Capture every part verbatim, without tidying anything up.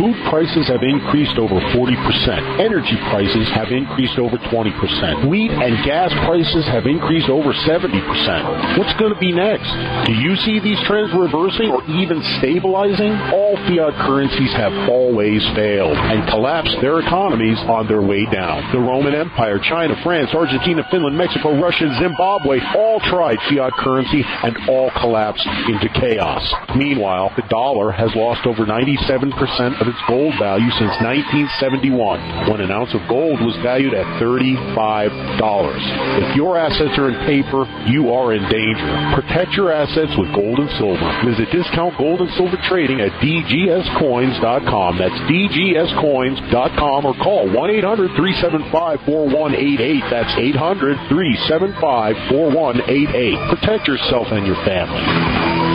Food prices have increased over forty percent. Energy prices have increased over twenty percent. Wheat and gas prices have increased over seventy percent. What's going to be next? Do you see these trends reversing or even stabilizing? All fiat currencies have always failed and collapsed their economies on their way down. The Roman Empire, China, France, Argentina, Finland, Mexico, Russia, and Zimbabwe all tried fiat currency and all collapsed into chaos. Meanwhile, the dollar has lost over ninety-seven percent of its gold value since nineteen seventy-one, when an ounce of gold was valued at thirty-five dollars. If your assets are in paper, you are in danger. Protect your assets with gold and silver. Visit Discount Gold and Silver Trading at D G S coins dot com. That's D G S coins dot com, or call one eight hundred three seven five four one eight eight. That's eight hundred three seven five four one eight eight. Protect yourself and your family.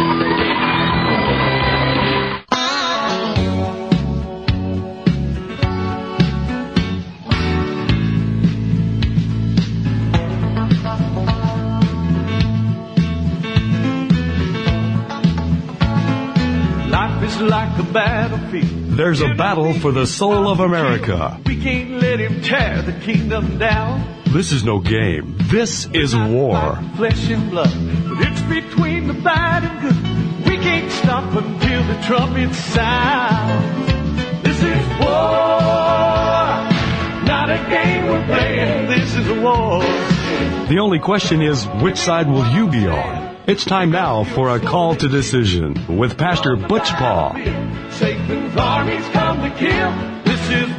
Like a battlefield. There's a battle for the soul of America. We can't let him tear the kingdom down. This is no game. This is war. Flesh and blood, but it's between the bad and good. We can't stop until the trumpets sound. This is war, not a game we're playing. This is a war. The only question is, which side will you be on? It's time now for a call to decision with Pastor Butch Paul. Satan's armies come to kill. This is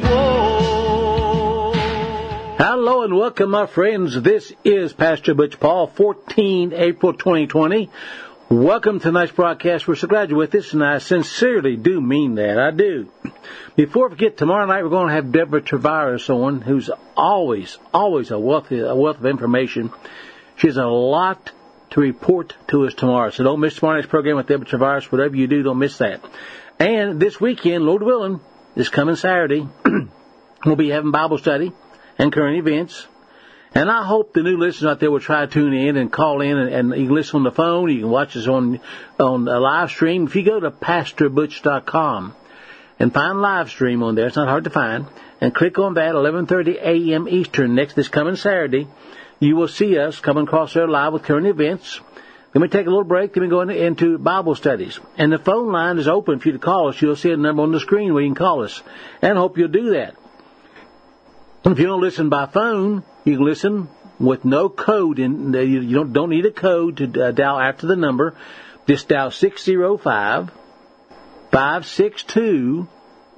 war. Hello and welcome, my friends. This is Pastor Butch Paul, fourteen April twenty twenty. Welcome to tonight's broadcast. We're so glad you're with us, and I sincerely do mean that. I do. Before we forget, tomorrow night we're going to have Deborah Travaris on, who's always, always a wealth, a wealth of information. She has a lot to report to us tomorrow. So don't miss tomorrow night's program with Deborah Travaris. Whatever you do, don't miss that. And this weekend, Lord willing, this coming Saturday, we'll be having Bible study and current events. And I hope the new listeners out there will try to tune in and call in, and, and you can listen on the phone. You can watch us on on a live stream. If you go to pastor butch dot com and find live stream on there, it's not hard to find, and click on that, eleven thirty a.m. Eastern, next this coming Saturday, you will see us coming across there live with current events. Then we take a little break, then we go into, into Bible studies. And the phone line is open for you to call us. You'll see a number on the screen where you can call us. And I hope you'll do that. If you don't listen by phone, you can listen with no code. In, you don't, don't need a code to uh, dial after the number. Just dial six oh five, five six two,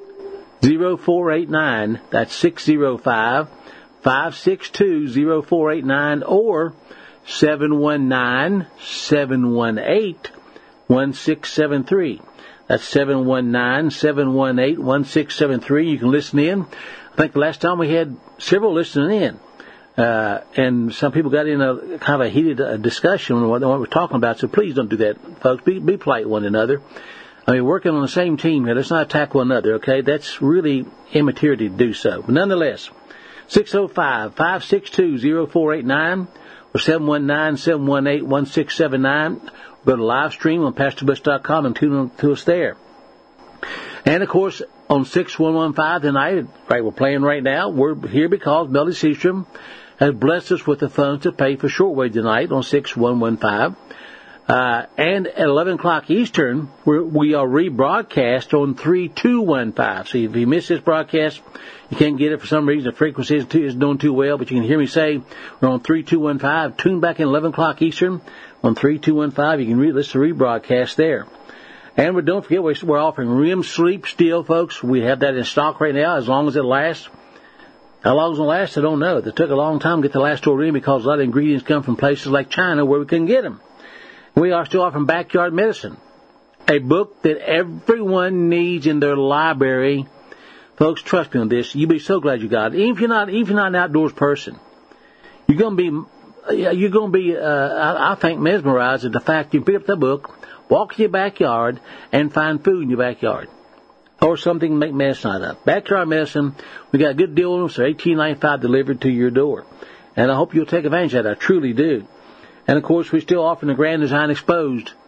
oh four eight nine. That's six oh five, five six two, oh four eight nine, or seven one nine, seven one eight, one six seven three. That's seven one nine, seven one eight, one six seven three. You can listen in. I think the last time we had several listening in. Uh, and some people got in a kind of a heated uh, discussion on what, what we're talking about. So please don't do that, folks. Be, be polite to one another. I mean, working on the same team here. Let's not attack one another, okay? That's really immaturity to do so. But nonetheless, six oh five, five six two, oh four eight nine or seven one nine, seven one eight, one six seven nine. Go to live stream on pastor butch dot com and tune in to us there. And, of course, on six one one five tonight, right, we're playing right now, we're here because Melody Seastrom has blessed us with the funds to pay for shortwave tonight on six one one five. Uh, and at eleven o'clock Eastern, we're, we are rebroadcast on three two one five. So if you miss this broadcast, you can't get it for some reason. The frequency isn't too, isn't doing too well, but you can hear me say we're on three two one five. Tune back in eleven o'clock Eastern on three two one five. You can re- listen to rebroadcast there. And we don't forget, we're, we're offering R E M sleep still, folks. We have that in stock right now, as long as it lasts. How long it'll last, I don't know. It took a long time to get the last order in because a lot of ingredients come from places like China where we couldn't get them. We are still offering Backyard Medicine, a book that everyone needs in their library. Folks, trust me on this. You'll be so glad you got it. Even if you're not, even if you're not an outdoors person, you're going to be, you're going to be, uh, I, I think, mesmerized at the fact you pick up the book, walk to your backyard, and find food in your backyard. Or something to make medicine out of. Backyard Medicine, we got a good deal on them, so eighteen ninety-five delivered to your door. And I hope you'll take advantage of that. I truly do. And, of course, we're still offering the Grand Design Exposed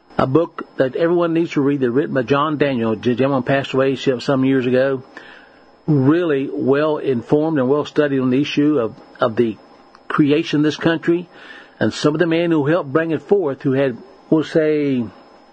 a book that everyone needs to read. That's written by John Daniel. The gentleman passed away some years ago. Really well informed and well studied on the issue of, of the creation of this country, and some of the men who helped bring it forth, who had, we'll say,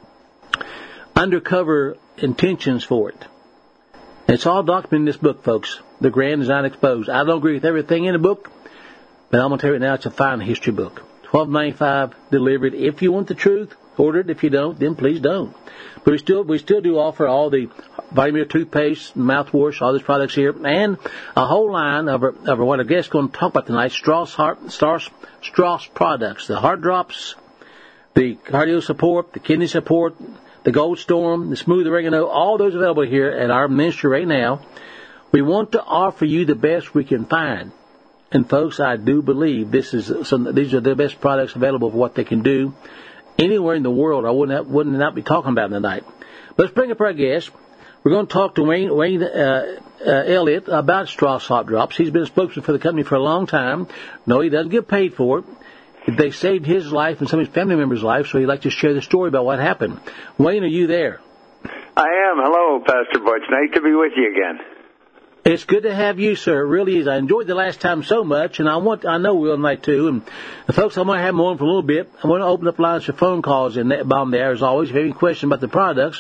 undercover intentions for it. It's all documented in this book, folks. The Grand Design Exposed. I don't agree with everything in the book, but I'm going to tell you right now, it's a fine history book. twelve ninety-five delivered. If you want the truth, order it. If you don't, then please don't. But we still we still do offer all the vitamin toothpaste, mouthwash, all these products here, and a whole line of, our, of our, what our guest is going to talk about tonight, Strauss, heart, Strauss, Strauss products, the heart drops, the cardio support, the kidney support, the Gold Storm, the Smooth Oregano, all those available here at our ministry right now. We want to offer you the best we can find. And folks, I do believe this is some, these are the best products available for what they can do anywhere in the world. I wouldn't have, wouldn't not be talking about them tonight. Let's bring up our guest. We're going to talk to Wayne, Wayne uh, uh, Elliott about Strauss Hot Drops. He's been a spokesman for the company for a long time. No, he doesn't get paid for it. They saved his life and some of his family members' lives, so he'd like to share the story about what happened. Wayne, are you there? I am. Hello, Pastor Butch. Nice to be with you again. It's good to have you, sir. It really is. I enjoyed the last time so much, and I want I know we'll tonight too. And the folks, I'm going to have them on for a little bit. I'm going to open up lines for phone calls in that bomb there, as always. If you have any questions about the products,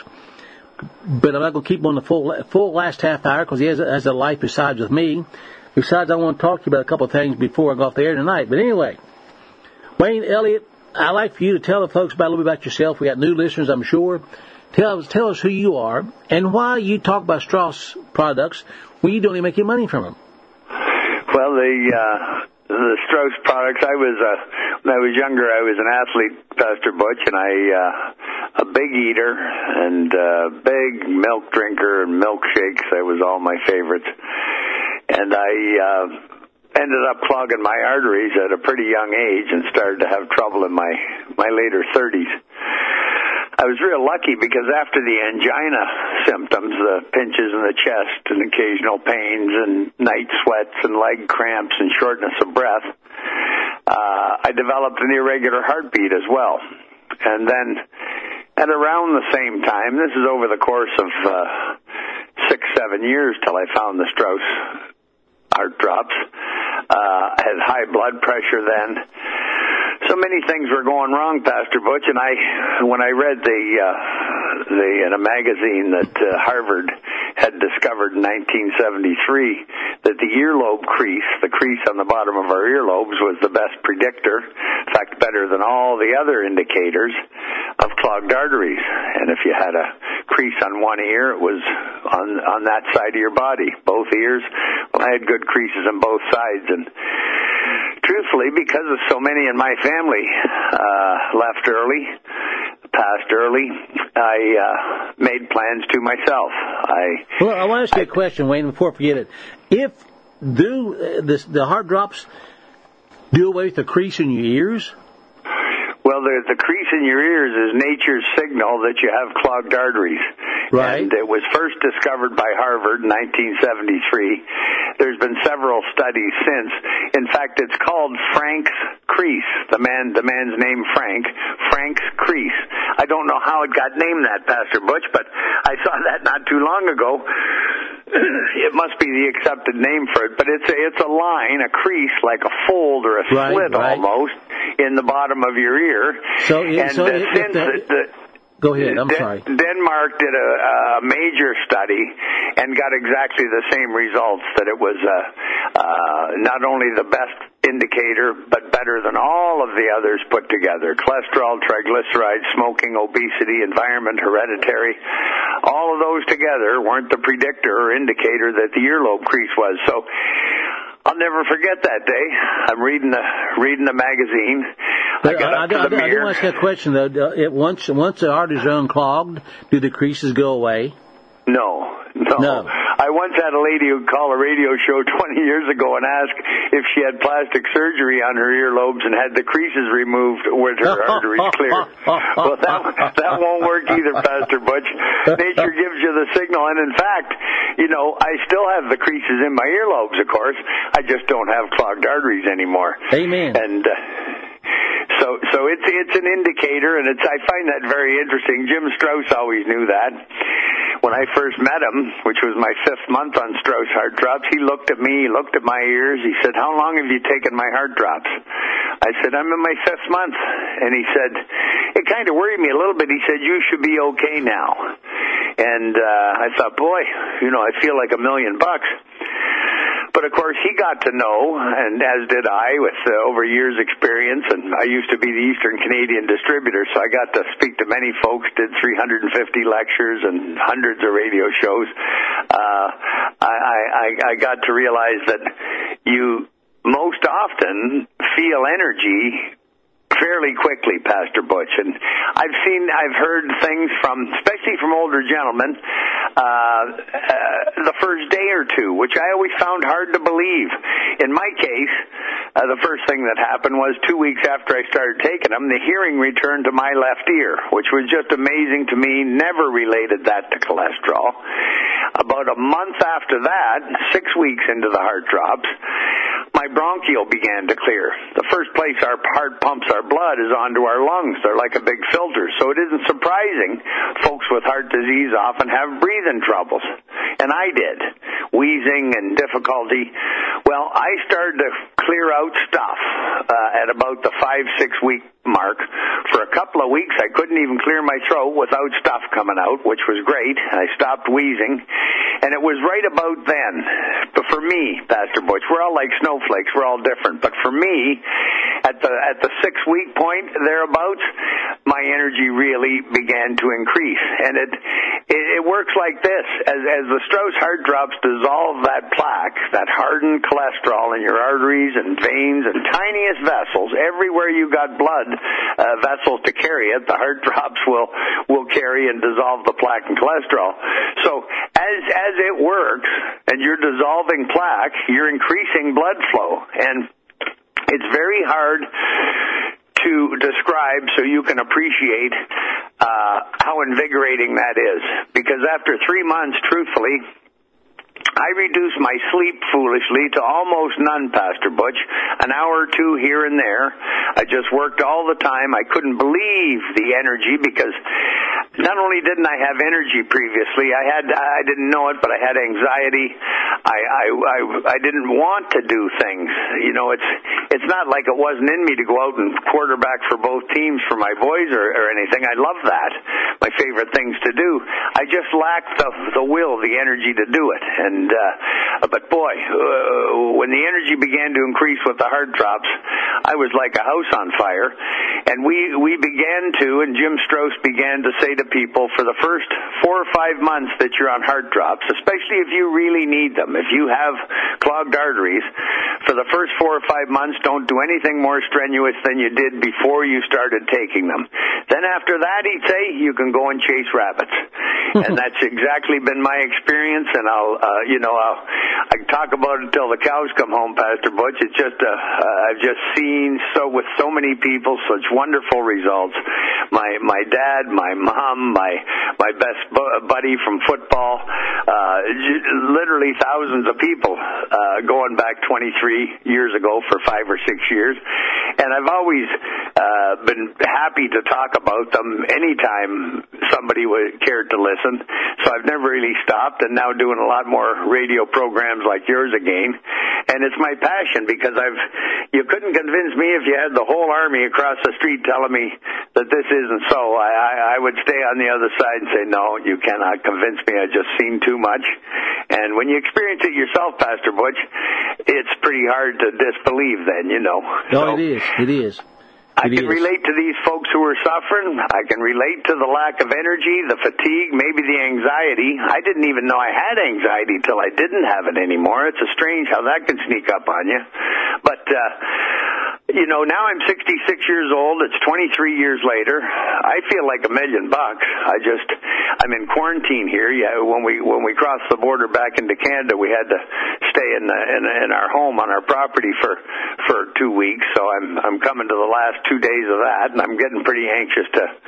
but I'm not going to keep him on the full full last half hour because he has, has a life besides with me. Besides, I want to talk to you about a couple of things before I go off the air tonight. But anyway, Wayne Elliott, I'd like for you to tell the folks about a little bit about yourself. We got new listeners, I'm sure. Tell us, tell us who you are and why you talk about Strauss products when you don't even make any money from them. Well, the uh, the Strauss products. I was uh, when I was younger, I was an athlete, Pastor Butch, and I uh, a big eater and uh, big milk drinker and milkshakes. That was all my favorites, and I. Uh, ended up clogging my arteries at a pretty young age and started to have trouble in my, my later thirties. I was real lucky because after the angina symptoms, the pinches in the chest and occasional pains and night sweats and leg cramps and shortness of breath, uh, I developed an irregular heartbeat as well. And then at around the same time, this is over the course of uh, six, seven years till I found the Strauss Heart Drops. Uh, I had high blood pressure then. So many things were going wrong, Pastor Butch, and I, when I read the, uh, the in a magazine that uh, Harvard had discovered in nineteen seventy-three that the earlobe crease, the crease on the bottom of our earlobes, was the best predictor, in fact, better than all the other indicators of clogged arteries. And if you had a crease on one ear, it was on on that side of your body. Both ears, well, I had good creases on both sides, and truthfully, because of so many in my family uh, left early, passed early, I uh, made plans to myself. I well, I want to ask you I, a question, Wayne, before I forget it. If do uh, this, the Heart Drops do away with the crease in your ears? Well, the, the crease in your ears is nature's signal that you have clogged arteries. Right. And it was first discovered by Harvard in nineteen seventy-three. There's been several studies since. In fact, it's called Frank's crease. The man, the man's name Frank. Frank's crease. I don't know how it got named that, Pastor Butch, but I saw that not too long ago. It must be the accepted name for it, but it's a, it's a line, a crease, like a fold or a right, slit right. almost in the bottom of your ear. So, and so uh, if since the, the, the go ahead. I'm Den- sorry. Denmark did a, a major study and got exactly the same results. That it was uh, uh, not only the best indicator, but better than all of the others put together: cholesterol, triglycerides, smoking, obesity, environment, hereditary. All of those together weren't the predictor or indicator that the earlobe crease was. So I'll never forget that day. I'm reading the reading the magazine. I got I, up to I, the I, I do mirror. want to ask you a question though. It, once once the arteries are unclogged, do the creases go away? No, no, no. I once had a lady who called a radio show twenty years ago and asked if she had plastic surgery on her earlobes and had the creases removed with her arteries clear. Well, that that won't work either, Pastor Butch. Nature gives you the signal, and in fact, you know, I still have the creases in my earlobes, of course. I just don't have clogged arteries anymore. Amen. And uh, so, so it's it's an indicator, and it's I find that very interesting. Jim Strauss always knew that. When I first met him, which was my fifth month on Strauss Heart Drops, he looked at me, he looked at my ears, he said, "How long have you taken my Heart Drops?" I said, "I'm in my fifth month." And he said, it kind of worried me a little bit. He said, "You should be okay now." And uh, I thought, boy, you know, I feel like a million bucks. But, of course, he got to know, and as did I, with uh, over years' experience, and I used to be the Eastern Canadian distributor, so I got to speak to many folks, did three hundred fifty lectures and hundreds of radio shows. Uh, I, I, I got to realize that you most often feel energy fairly quickly, Pastor Butch, and I've seen, I've heard things from, especially from older gentlemen, uh, uh, the first day or two, which I always found hard to believe. In my case, uh, the first thing that happened was two weeks after I started taking them, the hearing returned to my left ear, which was just amazing to me. Never related that to cholesterol. About a month after that, six weeks into the Heart Drops, my bronchial began to clear. The first place our heart pumps our blood is onto our lungs. They're like a big filter. So it isn't surprising folks with heart disease often have breathing troubles. And I did. Wheezing and difficulty. Well, I started to clear out stuff uh, at about the five, six week mark. For a couple of weeks, I couldn't even clear my throat without stuff coming out, which was great. I stopped wheezing. And it was right about then. But for me, Pastor Butch, we're all like snowflakes. We're all different. But for me, at the at the six-week point, thereabouts, my energy really began to increase. And it it, it works like this. As, as the Strauss Heart Drops dissolve that plaque, that hardened cholesterol in your arteries and veins and tiniest vessels, everywhere you got blood uh, vessels to carry it, the Heart Drops will, will carry and dissolve the plaque and cholesterol. So as, as it works, and you're dissolving plaque, you're increasing blood flow. And it's very hard to describe so you can appreciate uh, how invigorating that is. Because after three months, truthfully, I reduced my sleep foolishly to almost none, Pastor Butch. An hour or two here and there. I just worked all the time. I couldn't believe the energy because not only didn't I have energy previously, I had I didn't know it, but I had anxiety. I I I, I didn't want to do things. You know, it's it's not like it wasn't in me to go out and quarterback for both teams for my boys or, or anything. I love that. My favorite things to do. I just lacked the the will, the energy to do it. And uh, but boy, uh, when the energy began to increase with the Heart Drops, I was like a house on fire. And we we began to, and Jim Strauss began to say to people, for the first four or five months that you're on Heart Drops, especially if you really need them, if you have clogged arteries, for the first four or five months, don't do anything more strenuous than you did before you started taking them. Then after that, he'd say, you can go and chase rabbits. And that's exactly been my experience, and I'll, uh, you know, I'll, I can talk about it till the cows come home, Pastor Butch. It's just, uh, uh, I've just seen so, with so many people, such wonderful results. My, my dad, my mom, my, my best bu- buddy from football, uh, literally thousands of people, uh, going back twenty-three years ago for five or six years. And I've always, uh, been happy to talk about them anytime somebody would cared to listen. So I've never really stopped, and now doing a lot more radio programs like yours again. And it's my passion because I've, you couldn't convince me if you had the whole army across the street telling me that this isn't so. I, I, I would stay on the other side and say, no, you cannot convince me. I've just seen too much. And when you experience it yourself, Pastor Butch, it's pretty hard to disbelieve then, you know. No, so, it is. It is. I can relate to these folks who are suffering. I can relate to the lack of energy, the fatigue, maybe the anxiety. I didn't even know I had anxiety till I didn't have it anymore. It's a strange how that can sneak up on you. But, uh, you know, now I'm sixty-six years old. It's twenty-three years later. I feel like a million bucks. I just, I'm in quarantine here. Yeah, when we when we crossed the border back into Canada, we had to stay in the, in, in our home on our property for for two weeks. So I'm I'm coming to the last two days of that, and I'm getting pretty anxious to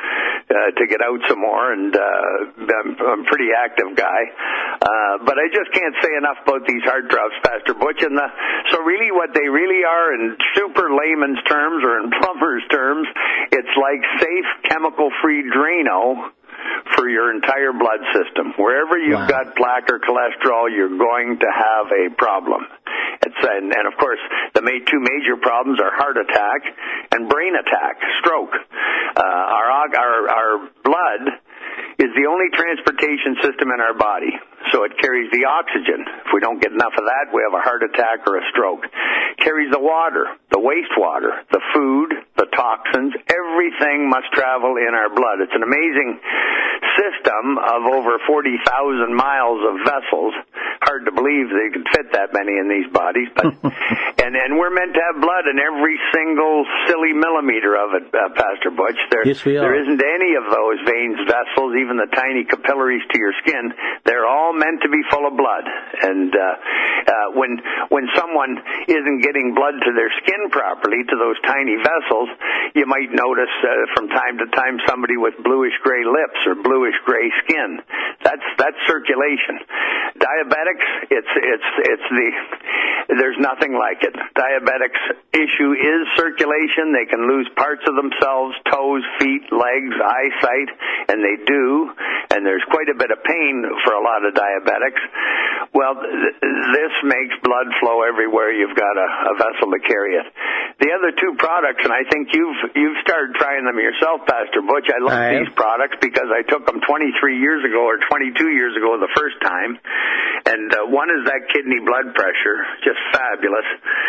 uh, to get out some more, and uh, I'm, I'm a pretty active guy. Uh, but I just can't say enough about these heart drops, Pastor Butch. And the, so really what they really are in super layman's terms or in plumber's terms, it's like safe chemical-free Drano for your entire blood system. Wherever you've wow. got plaque or cholesterol, you're going to have a problem. It's, and, and of course, the ma- two major problems are heart attack and brain attack, stroke. Uh, our, our, our blood is the only transportation system in our body, so it carries the oxygen. If we don't get enough of that, we have a heart attack or a stroke. It carries the water, the wastewater, the food, the toxins. Everything must travel in our blood. It's an amazing system of over forty thousand miles of vessels. Hard to believe they could fit that many in these bodies, but and and we're meant to have blood in every single silly millimeter of it, uh, Pastor Butch. There, yes, we are. There isn't any of those veins, vessels, even the tiny capillaries to your skin. They're all meant to be full of blood. And uh, uh, when when someone isn't getting blood to their skin properly, to those tiny vessels, you might notice uh, from time to time somebody with bluish-gray lips or bluish-gray skin. That's that's circulation. Diabetics, it's it's it's the there's nothing like it. Diabetics' issue is circulation. They can lose parts of themselves, toes, feet, legs, eyesight, and they do. And there's quite a bit of pain for a lot of diabetics. Well, th- this makes blood flow everywhere you've got a, a vessel to carry it. The other two products, and I think you've you've started trying them yourself, Pastor Butch. I love I these products because I took them twenty-three years ago or twenty-two years ago the first time. And uh, one is that kidney blood pressure, just fabulous.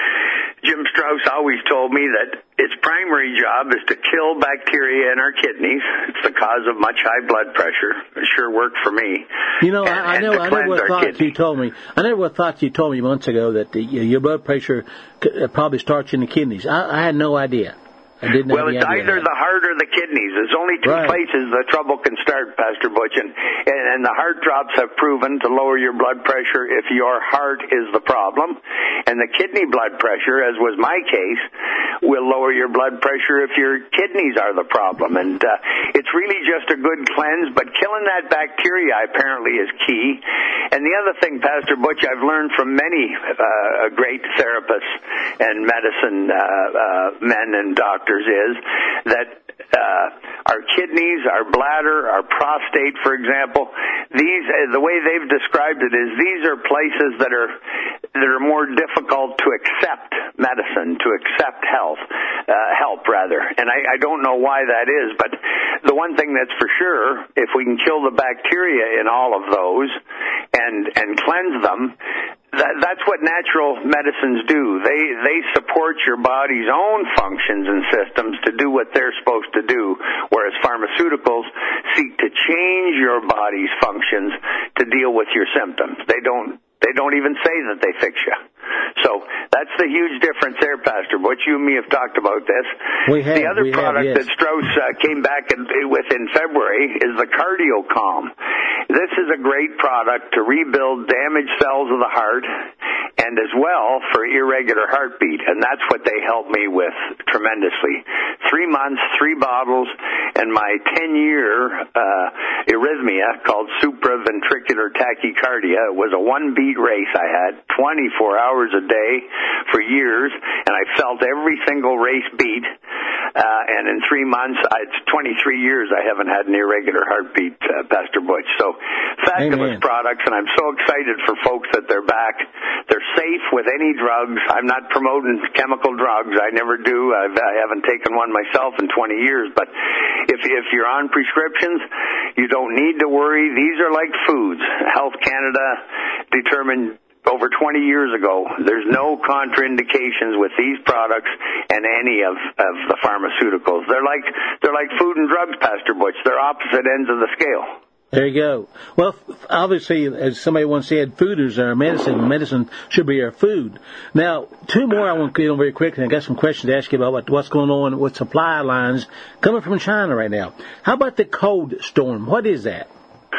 Jim Strauss always told me that its primary job is to kill bacteria in our kidneys. It's the cause of much high blood pressure. It sure worked for me. You know, and, I, I and know. I never thought kidney. you told me. I never thought you told me months ago that the, your blood pressure probably starts in the kidneys. I, I had no idea. I didn't Well, have it's any idea either the heart or the kidneys. There's only two right. places the trouble can start, Pastor Butch, and, and, and the heart drops have proven to lower your blood pressure if your heart is the problem, and the kidney blood pressure, as was my case, will lower your blood pressure if your kidneys are the problem. And uh, it's really just a good cleanse, but killing that bacteria apparently is key. And the other thing, Pastor Butch, I've learned from many uh, great therapists and medicine uh, uh, men and doctors is that uh, our kidneys, our bladder, our prostate, for example, these uh, the way they've described it is these are places that are that are more difficult to accept medicine, to accept health, uh, help rather. And I, I don't know why that is, but the one thing that's for sure, if we can kill the bacteria in all of those and and cleanse them, That, that's what natural medicines do. They they support your body's own functions and systems to do what they're supposed to do, whereas pharmaceuticals seek to change your body's functions to deal with your symptoms. They don't they don't even say that they fix you. So that's the huge difference there, Pastor Butch. You and me have talked about this. We have, the other we product have, yes. that Strauss uh, came back in, with in February is the CardioCalm. This is a great product to rebuild damaged cells of the heart and as well for irregular heartbeat, and that's what they helped me with tremendously. Three months, three bottles, and my ten-year uh, arrhythmia called supraventricular tachycardia. It was a one-beat race I had, twenty-four hours a day for years, and I felt every single race beat. Uh, and in three months, I, it's twenty-three years I haven't had an irregular heartbeat, uh, Pastor Butch. So fabulous Amen. products, and I'm so excited for folks that they're back. They're safe with any drugs. I'm not promoting chemical drugs. I never do. I've, I haven't taken one myself in twenty years. But if if you're on prescriptions, you don't need to worry. These are like foods. Health Canada determined over twenty years ago, there's no contraindications with these products and any of, of the pharmaceuticals. They're like they're like food and drugs, Pastor Butch. They're opposite ends of the scale. There you go. Well, obviously, as somebody once said, food is our medicine. Medicine should be our food. Now, two more I want to get on very quickly. I got some questions to ask you about what's going on with supply lines coming from China right now. How about the Cold Storm? What is that?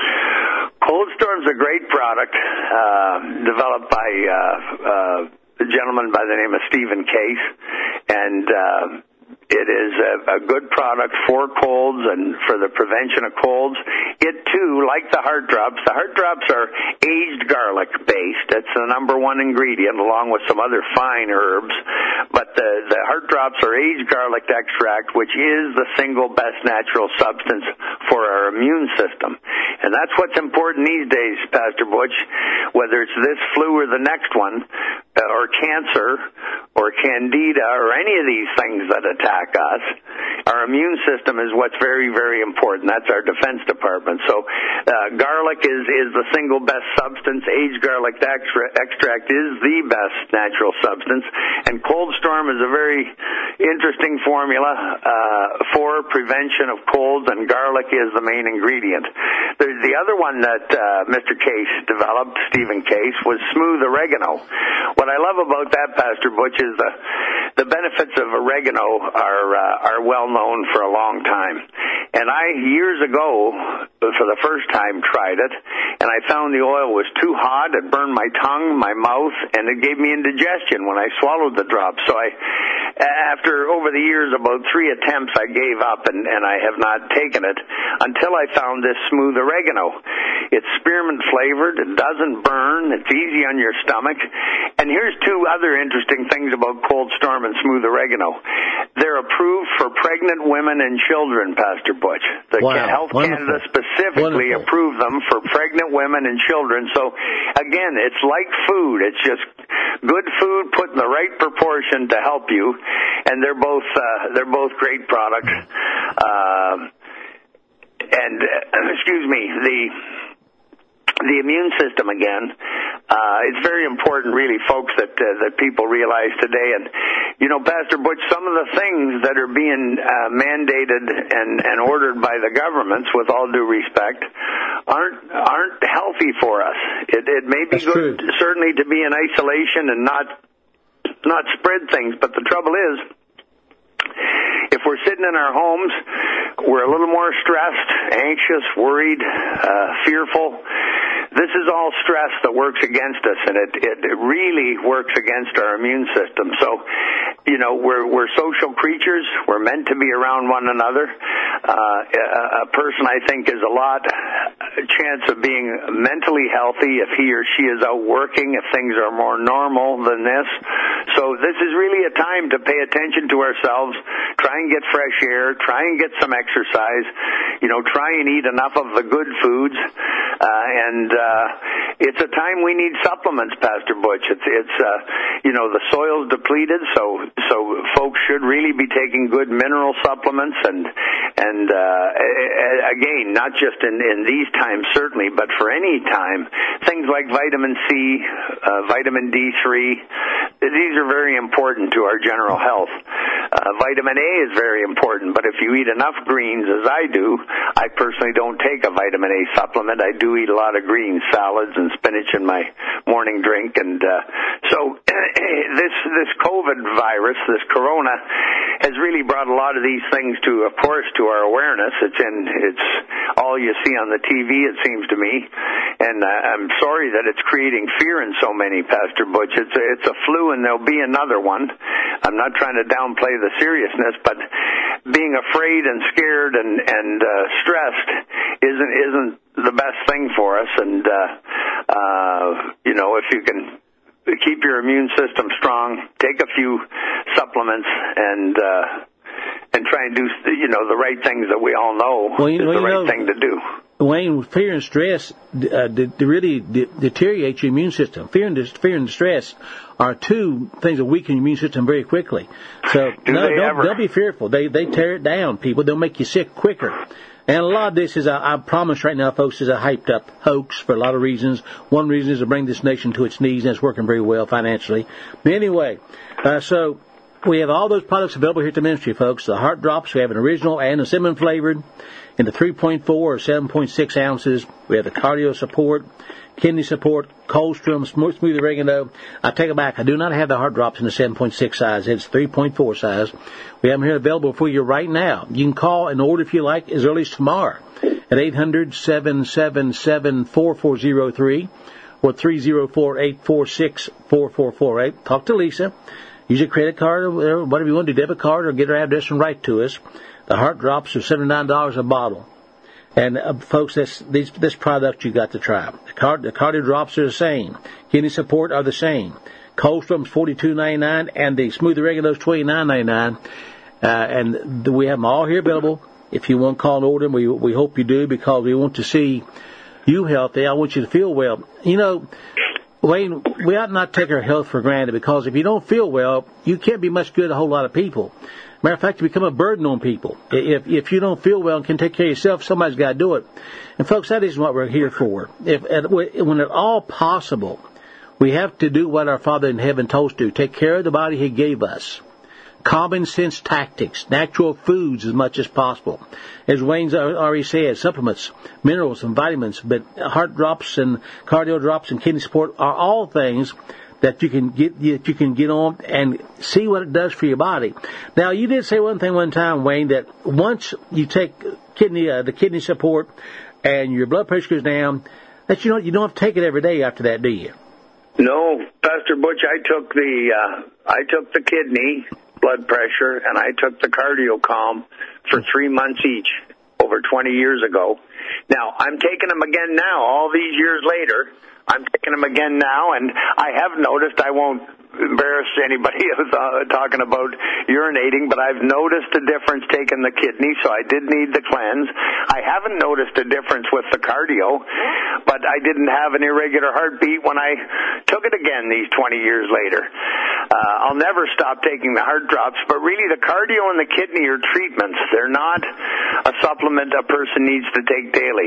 Cold Storm's a great product uh, developed by uh, uh, a gentleman by the name of Stephen Case, and uh, it is a, a good product for colds and for the prevention of colds. It, too, like the heart drops, the heart drops are aged garlic-based. That's the number one ingredient, along with some other fine herbs. But the, the heart drops are aged garlic extract, which is the single best natural substance for our immune system. And that's what's important these days, Pastor Butch, whether it's this flu or the next one, uh, or cancer, or candida, or any of these things that attack us. Our immune system is what's very, very important. That's our Defense Department. So uh, garlic is, is the single best substance. Aged garlic extra, extract is the best natural substance. And Cold Storm is a very interesting formula uh, for prevention of colds, and garlic is the main ingredient. There's the other one that uh, Mister Case developed, Stephen Case, was smooth oregano. What I love about that, Pastor Butch, is the, the benefits of oregano are uh, are well known for a long time. And I, years ago, for the first time, tried it, and I found the oil was too hot. It burned my tongue, my mouth, and it gave me indigestion when I swallowed the drops. So I, after over the years, about three attempts, I gave up, and, and I have not taken it until I found this smooth oregano. It's spearmint flavored. It doesn't burn. It's easy on your stomach. And here's two other interesting things about Cold Storm and smooth oregano. They're approved for pregnant women and children, Pastor Butch. The wow. Health Wonderful. Canada specifically Wonderful. approved them for pregnant women and children. So, again, it's like food. It's just good food put in the right proportion to help you, and they're both uh, they're both great products. Uh, and uh, excuse me, the. The immune system, again, uh, it's very important, really, folks, that uh, that people realize today. And, you know, Pastor Butch, some of the things that are being uh, mandated and, and ordered by the governments, with all due respect, aren't aren't healthy for us. It, it may be That's good, true. certainly, to be in isolation and not not spread things. But the trouble is, if we're sitting in our homes, we're a little more stressed, anxious, worried, uh, fearful. This is all stress that works against us, and it, it, it really works against our immune system. So, you know, we're, we're social creatures. We're meant to be around one another. Uh, a, a person, I think, is a lot a chance of being mentally healthy if he or she is out working, if things are more normal than this. So this is really a time to pay attention to ourselves, try and get fresh air, try and get some exercise, you know, try and eat enough of the good foods, uh, and uh, it's a time we need supplements, Pastor Butch. It's, it's uh, you know, the soil's depleted, so so folks should really be taking good mineral supplements, and and uh, again, not just in, in these times certainly, but for any time, things like vitamin C, uh, vitamin D three, these are very important to our general health. Uh, vitamin A is very important, but if you eat enough greens, as I do, I personally don't take a vitamin A supplement. I do eat a lot of greens, salads and spinach in my morning drink, and uh, so this this COVID virus, this corona, has really brought a lot of these things to, of course, to our awareness. It's in it's all you see on the T V, it seems to me, and uh, I'm sorry that it's creating fear in so many, Pastor Butch. It's a, it's a flu, and there'll be another one. I'm not trying to downplay the seriousness, but being afraid and scared and and uh, stressed isn't isn't the best thing for us. And uh, uh, you know, if you can keep your immune system strong, take a few supplements, and uh, and try and do you know the right things that we all know well, you, is well, the you right know, thing to do. Wayne, fear and stress uh, de- de- really de- deteriorate your immune system. Fear and, dis- fear and stress are two things that weaken your immune system very quickly. So do no, they don't, ever? don't be fearful. They they tear it down, people. They'll make you sick quicker. And a lot of this is, I, I promise right now, folks, is a hyped-up hoax for a lot of reasons. One reason is to bring this nation to its knees, and it's working very well financially. But anyway, uh, so we have all those products available here at the ministry, folks. The Heart Drops, we have an original and a cinnamon flavored in the three point four or seven point six ounces. We have the cardio support, kidney support, colostrum, smooth, smooth oregano. I take it back. I do not have the Heart Drops in the seven point six size. It's three point four size. We have them here available for you right now. You can call and order if you like as early as tomorrow at eight hundred, seven seven seven, four four zero three or three oh four, eight four six, four four four eight. Talk to Lisa. Use a credit card or whatever you want to do, debit card, or get our address and write to us. The Heart Drops are seventy-nine dollars a bottle. And, uh, folks, this, these, this product you got to try. The, card, the Cardio Drops are the same. Kidney Support are the same. Coldstrom's forty-two ninety-nine and the Smooth Regulos twenty-nine ninety-nine. Uh, and we have them all here available. If you want to call and order them, we, we hope you do, because we want to see you healthy. I want you to feel well. You know, Wayne, we ought not take our health for granted, because if you don't feel well, you can't be much good to a whole lot of people. Matter of fact, you become a burden on people. If if you don't feel well and can take care of yourself, somebody's got to do it. And folks, that is what we're here for. If when at all possible, we have to do what our Father in heaven told us to: take care of the body He gave us. Common sense tactics, natural foods as much as possible. As Wayne's already said, supplements, minerals and vitamins, but Heart Drops and Cardio Drops and Kidney Support are all things that you can get that you can get on and see what it does for your body. Now, you did say one thing one time, Wayne, that once you take kidney uh, the Kidney Support and your blood pressure goes down, that you don't you don't have to take it every day after that, do you? No, Pastor Butch, I took the uh, I took the kidney blood pressure and I took the Cardio Calm for three months each over twenty years ago. Now, I'm taking them again now, all these years later. I'm taking them again now, and I have noticed, I won't embarrass anybody who's uh, talking about urinating, but I've noticed a difference taking the kidney, so I did need the cleanse. I haven't noticed a difference with the cardio, but I didn't have an irregular heartbeat when I took it again these twenty years later. Uh, I'll never stop taking the Heart Drops, but really the cardio and the kidney are treatments. They're not a supplement a person needs to take daily.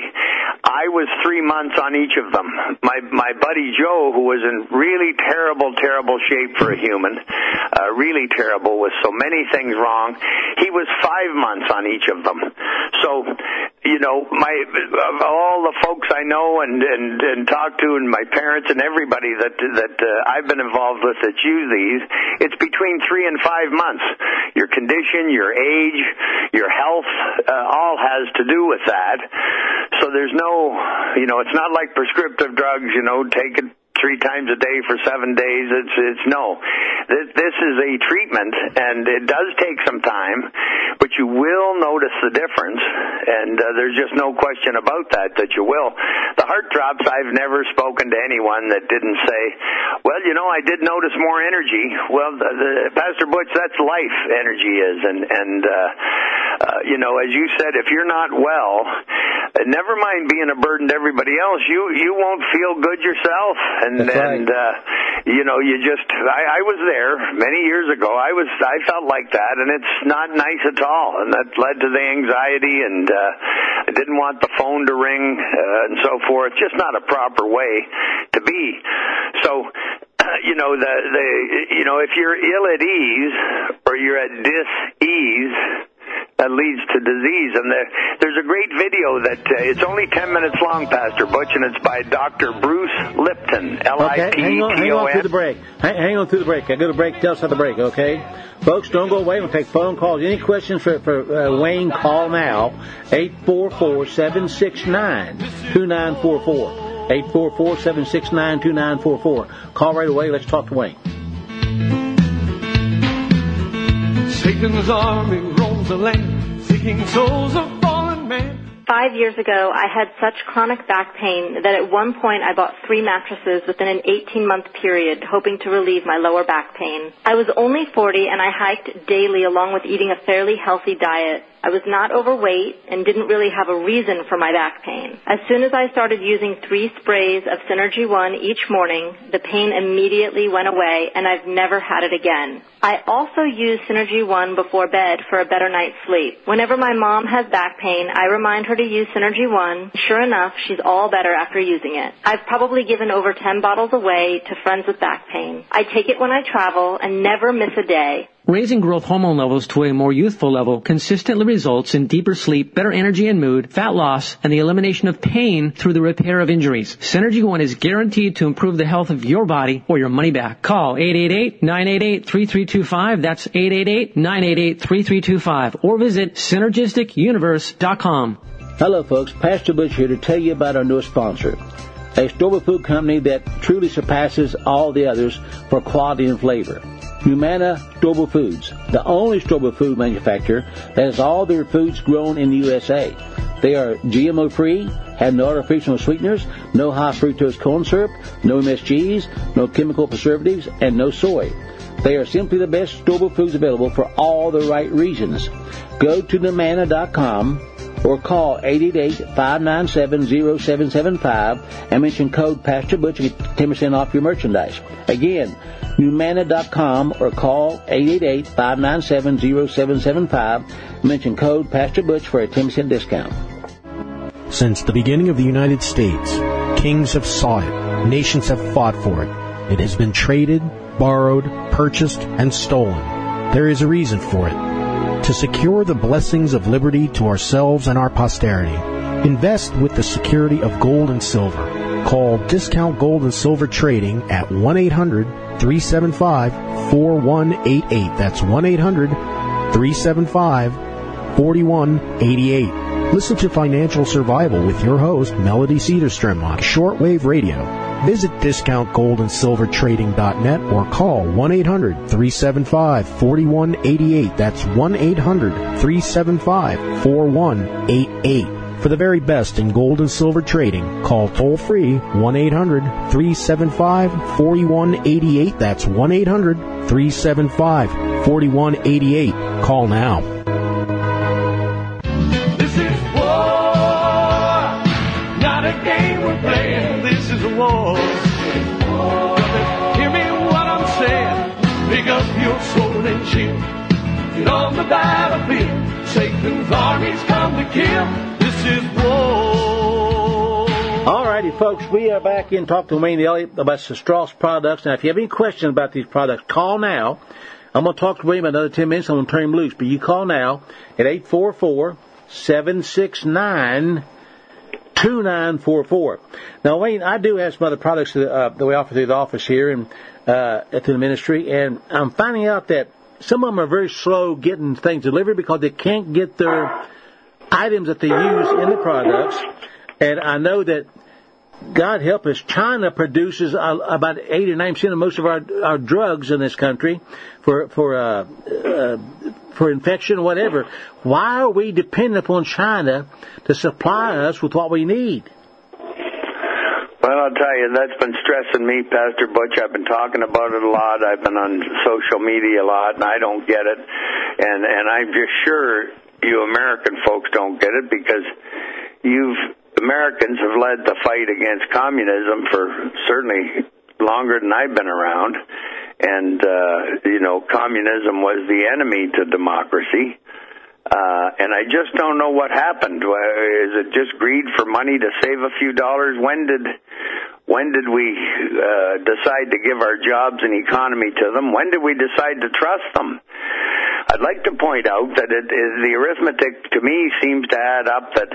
I was three months on each of them. My my buddy Joe, who was in really terrible, terrible shape for a human, uh, really terrible, with so many things wrong, he was five months on each of them. So, you know, my of all the folks I know and, and, and talk to, and my parents and everybody that that uh, I've been involved with that use these, it's between three and five months. Your condition, your age, your health, uh, all has to do with that. So there's no, you know, it's not like prescriptive drugs, you know, take it three times a day for seven days. It's it's no. This, this is a treatment, and it does take some time, but you will notice the difference, and uh, there's just no question about that, that you will. The Heart Drops, I've never spoken to anyone that didn't say, well, you know, I did notice more energy. Well, the, the, Pastor Butch, that's life energy is, and, and uh, uh, you know, as you said, if you're not well, never mind being a burden to everybody else, you, you won't feel good yourself. And, That's right. and uh, you know, you just, I, I was there many years ago. I was, I felt like that, and it's not nice at all. And that led to the anxiety, and uh, I didn't want the phone to ring, uh, and so forth. Just not a proper way to be. So, you know, the, the, you know, if you're ill at ease, or you're at dis-ease, that leads to disease. And there, there's a great video that uh, it's only ten minutes long, Pastor Butch, and it's by Doctor Bruce Lipton, L I P T O N. Okay, hang on, hang on through the break. Hang, hang on through the break. I go to break. Tell us how to break, okay? Folks, don't go away. We'll take phone calls. Any questions for, for uh, Wayne, call now, eight four four, seven six nine, two nine four four. eight four four, seven six nine, two nine four four. Call right away. Let's talk to Wayne. Satan's army roams the land, seeking souls of fallen men. Five years ago, I had such chronic back pain that at one point I bought three mattresses within an eighteen-month period, hoping to relieve my lower back pain. I was only forty, and I hiked daily along with eating a fairly healthy diet. I was not overweight and didn't really have a reason for my back pain. As soon as I started using three sprays of Synergy One each morning, the pain immediately went away, and I've never had it again. I also use Synergy One before bed for a better night's sleep. Whenever my mom has back pain, I remind her to use Synergy One. Sure enough, she's all better after using it. I've probably given over ten bottles away to friends with back pain. I take it when I travel and never miss a day. Raising growth hormone levels to a more youthful level consistently results in deeper sleep, better energy and mood, fat loss, and the elimination of pain through the repair of injuries. Synergy One is guaranteed to improve the health of your body or your money back. Call eight eight eight, nine eight eight, three three two five. That's eight eight eight, nine eight eight, three three two five. Or visit synergistic universe dot com. Hello, folks. Pastor Butch here to tell you about our newest sponsor, a store food company that truly surpasses all the others for quality and flavor. Humana Stowable Foods, the only stowable food manufacturer that has all their foods grown in the U S A. They are G M O-free, have no artificial sweeteners, no high fructose corn syrup, no M S Gs, no chemical preservatives, and no soy. They are simply the best stowable foods available for all the right reasons. Go to Humana dot com or call eight eight eight, five nine seven, zero seven seven five and mention code Pastor Butch to get ten percent off your merchandise. Again, Humana dot com or call eight eight eight, five nine seven, zero seven seven five. Mention code Pastor Butch for a ten percent discount. Since the beginning of the United States, kings have sought it, nations have fought for it. It has been traded, borrowed, purchased, and stolen. There is a reason for it. To secure the blessings of liberty to ourselves and our posterity, invest with the security of gold and silver. Call Discount Gold and Silver Trading at one eight hundred, three seven five, four one eight eight. That's one eight hundred, three seven five, four one eight eight. Listen to Financial Survival with your host, Melody Cedarstrom, on shortwave radio. Visit discount gold and silver trading dot net or call one eight hundred, three seven five, four one eight eight. That's one eight hundred, three seven five, four one eight eight. For the very best in gold and silver trading, call toll-free one eight hundred, three seven five, four one eight eight. That's one eight hundred, three seven five, four one eight eight. Call now. This is war, not a game we're playing. This is a war. Brother, hear me what I'm saying. Pick up your sword and shield. Get on the battlefield. Satan's armies come to kill. This is war. All righty, folks, we are back in Talk to Wayne Elliott about the Strauss products. Now, if you have any questions about these products, call now. I'm going to talk to William another ten minutes. I'm going to turn him loose. But you call now at eight four four, seven six nine, two nine four four. Now, Wayne, I do have some other products that, uh, that we offer through the office here and uh, through the ministry, and I'm finding out that some of them are very slow getting things delivered because they can't get their items that they use in the products. And I know that, God help us, China produces uh, about eight or nine percent of most of our our drugs in this country for for uh, uh, for infection or whatever. Why are we dependent upon China to supply us with what we need? Well, I'll tell you, that's been stressing me, Pastor Butch. I've been talking about it a lot. I've been on social media a lot, and I don't get it. And and I'm just sure you American folks don't get it because you've Americans have led the fight against communism for certainly longer than I've been around. And, uh, you know, communism was the enemy to democracy. Uh, and I just don't know what happened. Is it just greed for money to save a few dollars? When did when did we uh, decide to give our jobs and economy to them? When did we decide to trust them? I'd like to point out that it, it, the arithmetic to me seems to add up that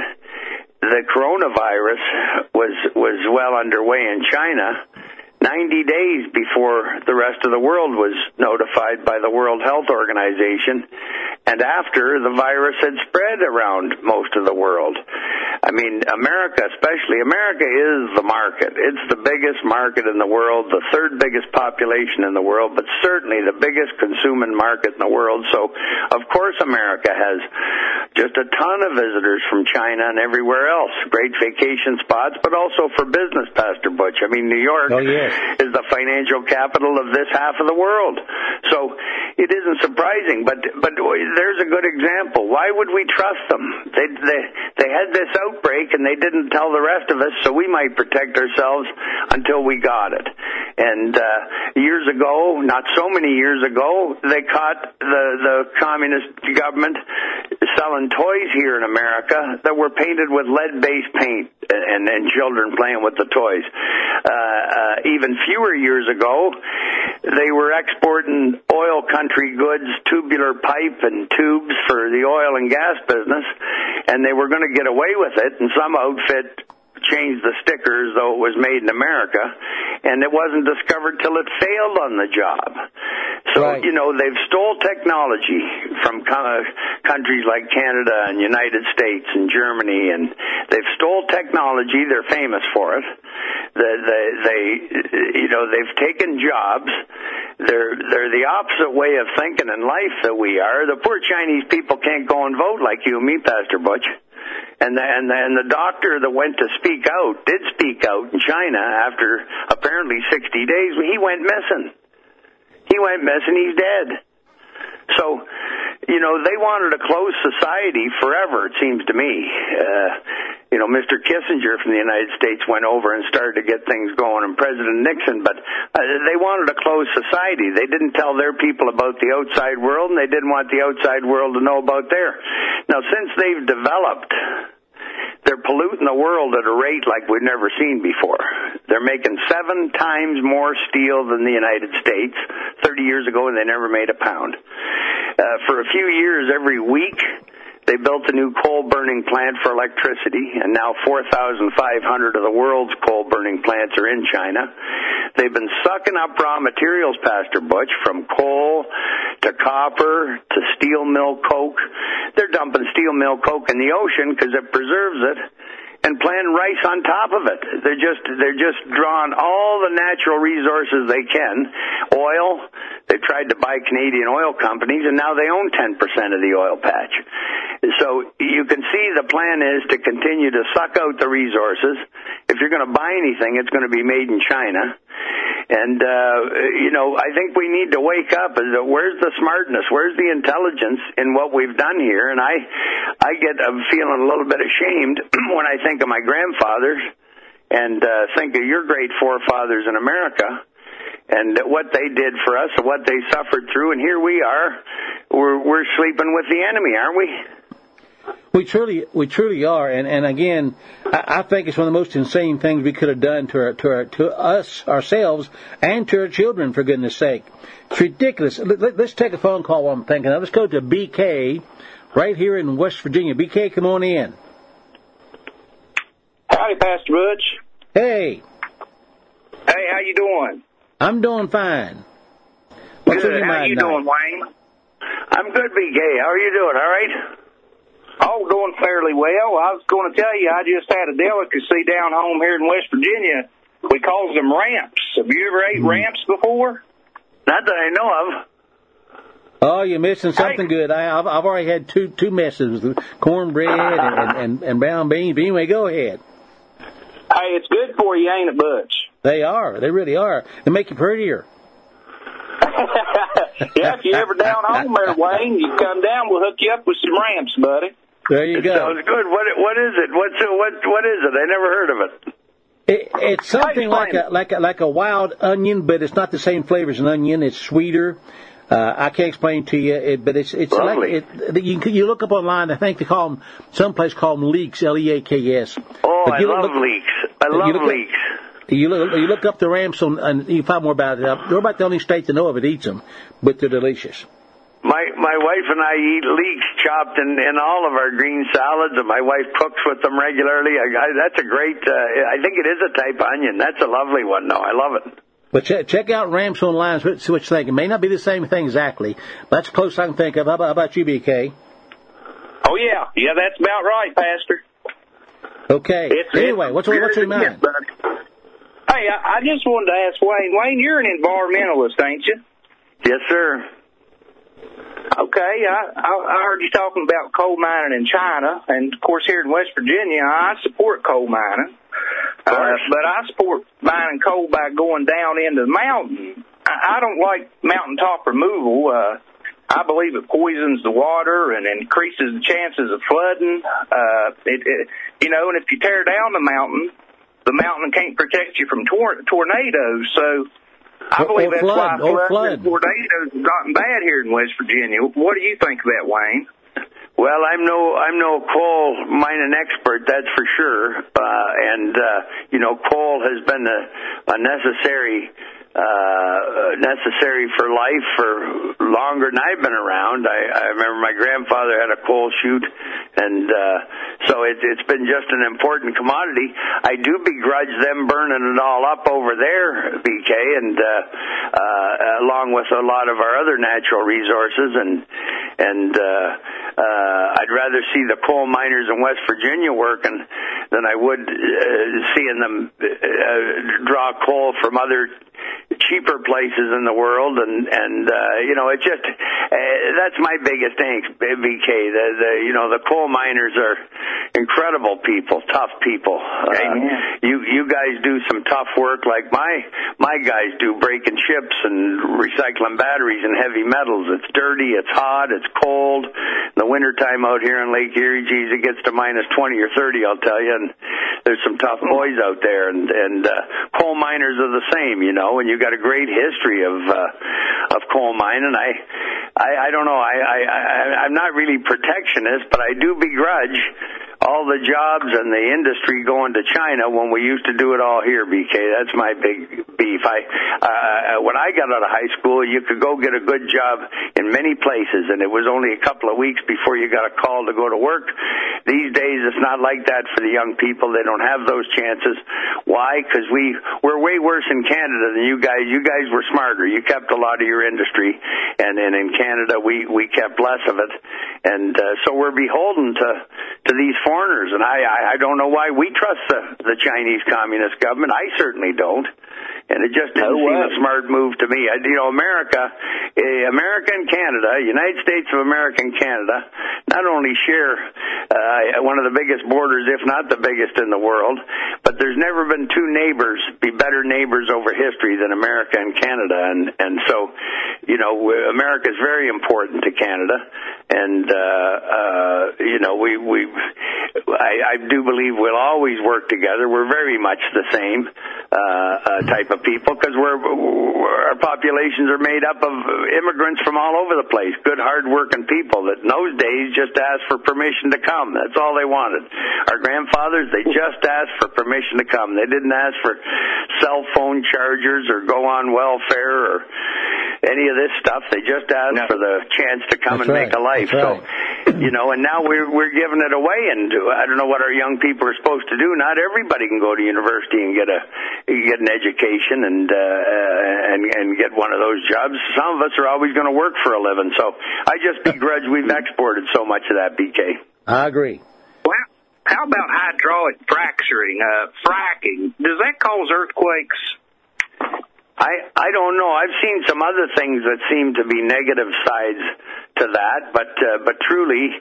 the coronavirus was was well underway in China ninety days before the rest of the world was notified by the World Health Organization, and after the virus had spread around most of the world. I mean, America, especially, America is the market. It's the biggest market in the world, the third biggest population in the world, but certainly the biggest consuming market in the world. So, of course, America has just a ton of visitors from China and everywhere else. Great vacation spots, but also for business, Pastor Butch. I mean, New York oh, yes. is the financial capital of this half of the world. So it isn't surprising, but but there's a good example. Why would we trust them? They they they had this outbreak and they didn't tell the rest of us, so we might protect ourselves until we got it. And uh, years ago, not so many years ago, they caught the the communist government selling toys here in America that were painted with lead-based paint, and then children playing with the toys. Uh, uh, even fewer years ago, they were exporting oil country goods, tubular pipe and tubes for the oil and gas business, and they were going to get away with it, and some outfit changed the stickers though it was made in America, and it wasn't discovered till it failed on the job. So, right. you know, they've stole technology from countries like Canada and United States and Germany, and they've stole technology. They're famous for it. They, they, they you know, they've taken jobs they're they're the opposite way of thinking in life that we are. The poor Chinese people can't go and vote like you and me, Pastor Butch. And the, and, the, and the doctor that went to speak out, did speak out in China after apparently sixty days, he went missing. He went missing, he's dead. So, you know, they wanted a closed society forever, it seems to me. Uh, you know, Mister Kissinger from the United States went over and started to get things going, and President Nixon, but uh, they wanted a closed society. They didn't tell their people about the outside world, and they didn't want the outside world to know about theirs. Now, since they've developed, they're polluting the world at a rate like we've never seen before. They're making seven times more steel than the United States. Thirty years ago, they never made a pound. Uh, for a few years, every week, they built a new coal-burning plant for electricity, and now four thousand five hundred of the world's coal-burning plants are in China. They've been sucking up raw materials, Pastor Butch, from coal to copper to steel mill coke. They're dumping steel mill coke in the ocean because it preserves it, and planting rice on top of it. They're just they're just drawing all the natural resources they can. Oil, they've tried to buy Canadian oil companies, and now they own ten percent of the oil patch. So you can see the plan is to continue to suck out the resources. If you're going to buy anything, it's going to be made in China. And, uh, you know, I think we need to wake up. Where's the smartness? Where's the intelligence in what we've done here? And I, I get I'm feeling a little bit ashamed when I think of my grandfathers and uh, think of your great forefathers in America and what they did for us and what they suffered through. And here we are. We're, we're sleeping with the enemy, aren't we? We truly, we truly are, and and again, I, I think it's one of the most insane things we could have done to our, to our, to us ourselves and to our children. For goodness' sake, it's ridiculous. Let, let's take a phone call while I'm thinking. Let's go to B K, right here in West Virginia. B K, come on in. Howdy, Pastor Butch. Hey. Hey, how you doing? I'm doing fine. What's good. How you doing, Wayne? I'm good, B K. How are you doing? All right. Oh, doing fairly well. I was going to tell you, I just had a delicacy down home here in West Virginia. We call them ramps. Have you ever ate mm. ramps before? Not that I know of. Oh, you're missing something hey. good. I, I've, I've already had two two messes, cornbread and, and, and brown beans. But anyway, go ahead. Hey, it's good for you, ain't it, Butch? They are. They really are. They make you prettier. Yeah, if you're ever down home there, Wayne, you come down, we'll hook you up with some ramps, buddy. There you it go. Sounds good. What what is it? What's what what is it? I never heard of it. it it's something like a like a like a wild onion, but it's not the same flavor as an onion. It's sweeter. Uh, I can't explain to you, it, but it's it's Lovely. like it, you you look up online. I think they call them someplace call them leeks, L E A K S. Oh, but I you love look, leeks. I love you leeks. Up, you look you look up the ramps on, and you find more about it. They're about the only state to know of it eats them, but they're delicious. My my wife and I eat leeks chopped in, in all of our green salads, and my wife cooks with them regularly. I, I, that's a great. Uh, I think it is a type of onion. That's a lovely one, though. I love it. But check, check out ramps online. See what you think. It may not be the same thing exactly, but that's close I can think of. How about, how about you, B K? Oh yeah, yeah, that's about right, Pastor. Okay. It's, anyway, it's what's what's your mind? Hey, I, I just wanted to ask Wayne. Wayne, you're an environmentalist, ain't you? Yes, sir. Okay, I, I, I heard you talking about coal mining in China, and of course here in West Virginia, I support coal mining. Uh, but I support mining coal by going down into the mountain. I, I don't like mountaintop removal. Uh, I believe it poisons the water and increases the chances of flooding. Uh, it, it, you know, and if you tear down the mountain, the mountain can't protect you from tor- tornadoes. So I believe that's why floods and tornadoes have gotten bad here in West Virginia. What do you think of that, Wayne? Well, I'm no I'm no coal mining expert, that's for sure. Uh, and uh, you know, coal has been a, a necessary uh, necessary for life for longer than I've been around. I, I remember my grandfather had a coal chute, and uh, so it, it's been just an important commodity. I do begrudge them burning it all up over there, B K, and uh, uh, along with a lot of our other natural resources, and and uh, uh, I'd rather see the coal miners in West Virginia working than I would uh, seeing them uh, draw coal from other cheaper places in the world, and and uh, you know, it just uh, that's my biggest angst, B K. The, the you know the coal miners are incredible people, tough people. Uh, you you guys do some tough work like my my guys do, breaking ships and recycling batteries and heavy metals. It's dirty, it's hot, it's cold. In the wintertime out here in Lake Erie, geez, it gets to minus twenty or thirty, I'll tell you, and there's some tough boys out there, and and uh, coal miners are the same, you know, and you've got a great history of uh, of coal mining. I, I I don't know, I, I I I'm not really protectionist, but I do begrudge all the jobs and the industry going to China when we used to do it all here, B K. That's my big beef. I uh, when I got out of high school, you could go get a good job in many places, and it was only a couple of weeks before you got a call to go to work. These days, it's not like that for the young people. They don't have those chances. Why? Because we, we're way worse in Canada than you guys. You guys were smarter. You kept a lot of your industry, and, and in Canada, we, we kept less of it. And uh, so we're beholden to, to these foreigners, and I, I, I don't know why we trust the, the Chinese Communist government. I certainly don't. And it just didn't seem a smart move to me. I, you know, America, eh, America and Canada, United States of America and Canada, not only share uh, one of the biggest borders, if not the biggest in the world, but there's never been two neighbors be better neighbors over history than America and Canada. And and so, you know, America is very important to Canada. And uh, uh, you know, we we I, I do believe we'll always work together. We're very much the same uh, uh, type of people, because we're, we're our populations are made up of immigrants from all over the place, good, hard-working people that in those days just asked for permission to come. That's all they wanted. Our grandfathers, they just asked for permission to come. They didn't ask for cell phone chargers or go on welfare or any of this stuff. They just asked no. for the chance to come That's and right. make a life. That's so, right. you know, and now we're we're giving it away, and I don't know what our young people are supposed to do. Not everybody can go to university and get a get an education and uh, and and get one of those jobs. Some of us are always going to work for a living. So I just begrudge we've exported so much of that, B K. I agree. Well, how about hydraulic fracturing, uh, fracking? Does that cause earthquakes? I, I don't know. I've seen some other things that seem to be negative sides to that, but uh, but truly,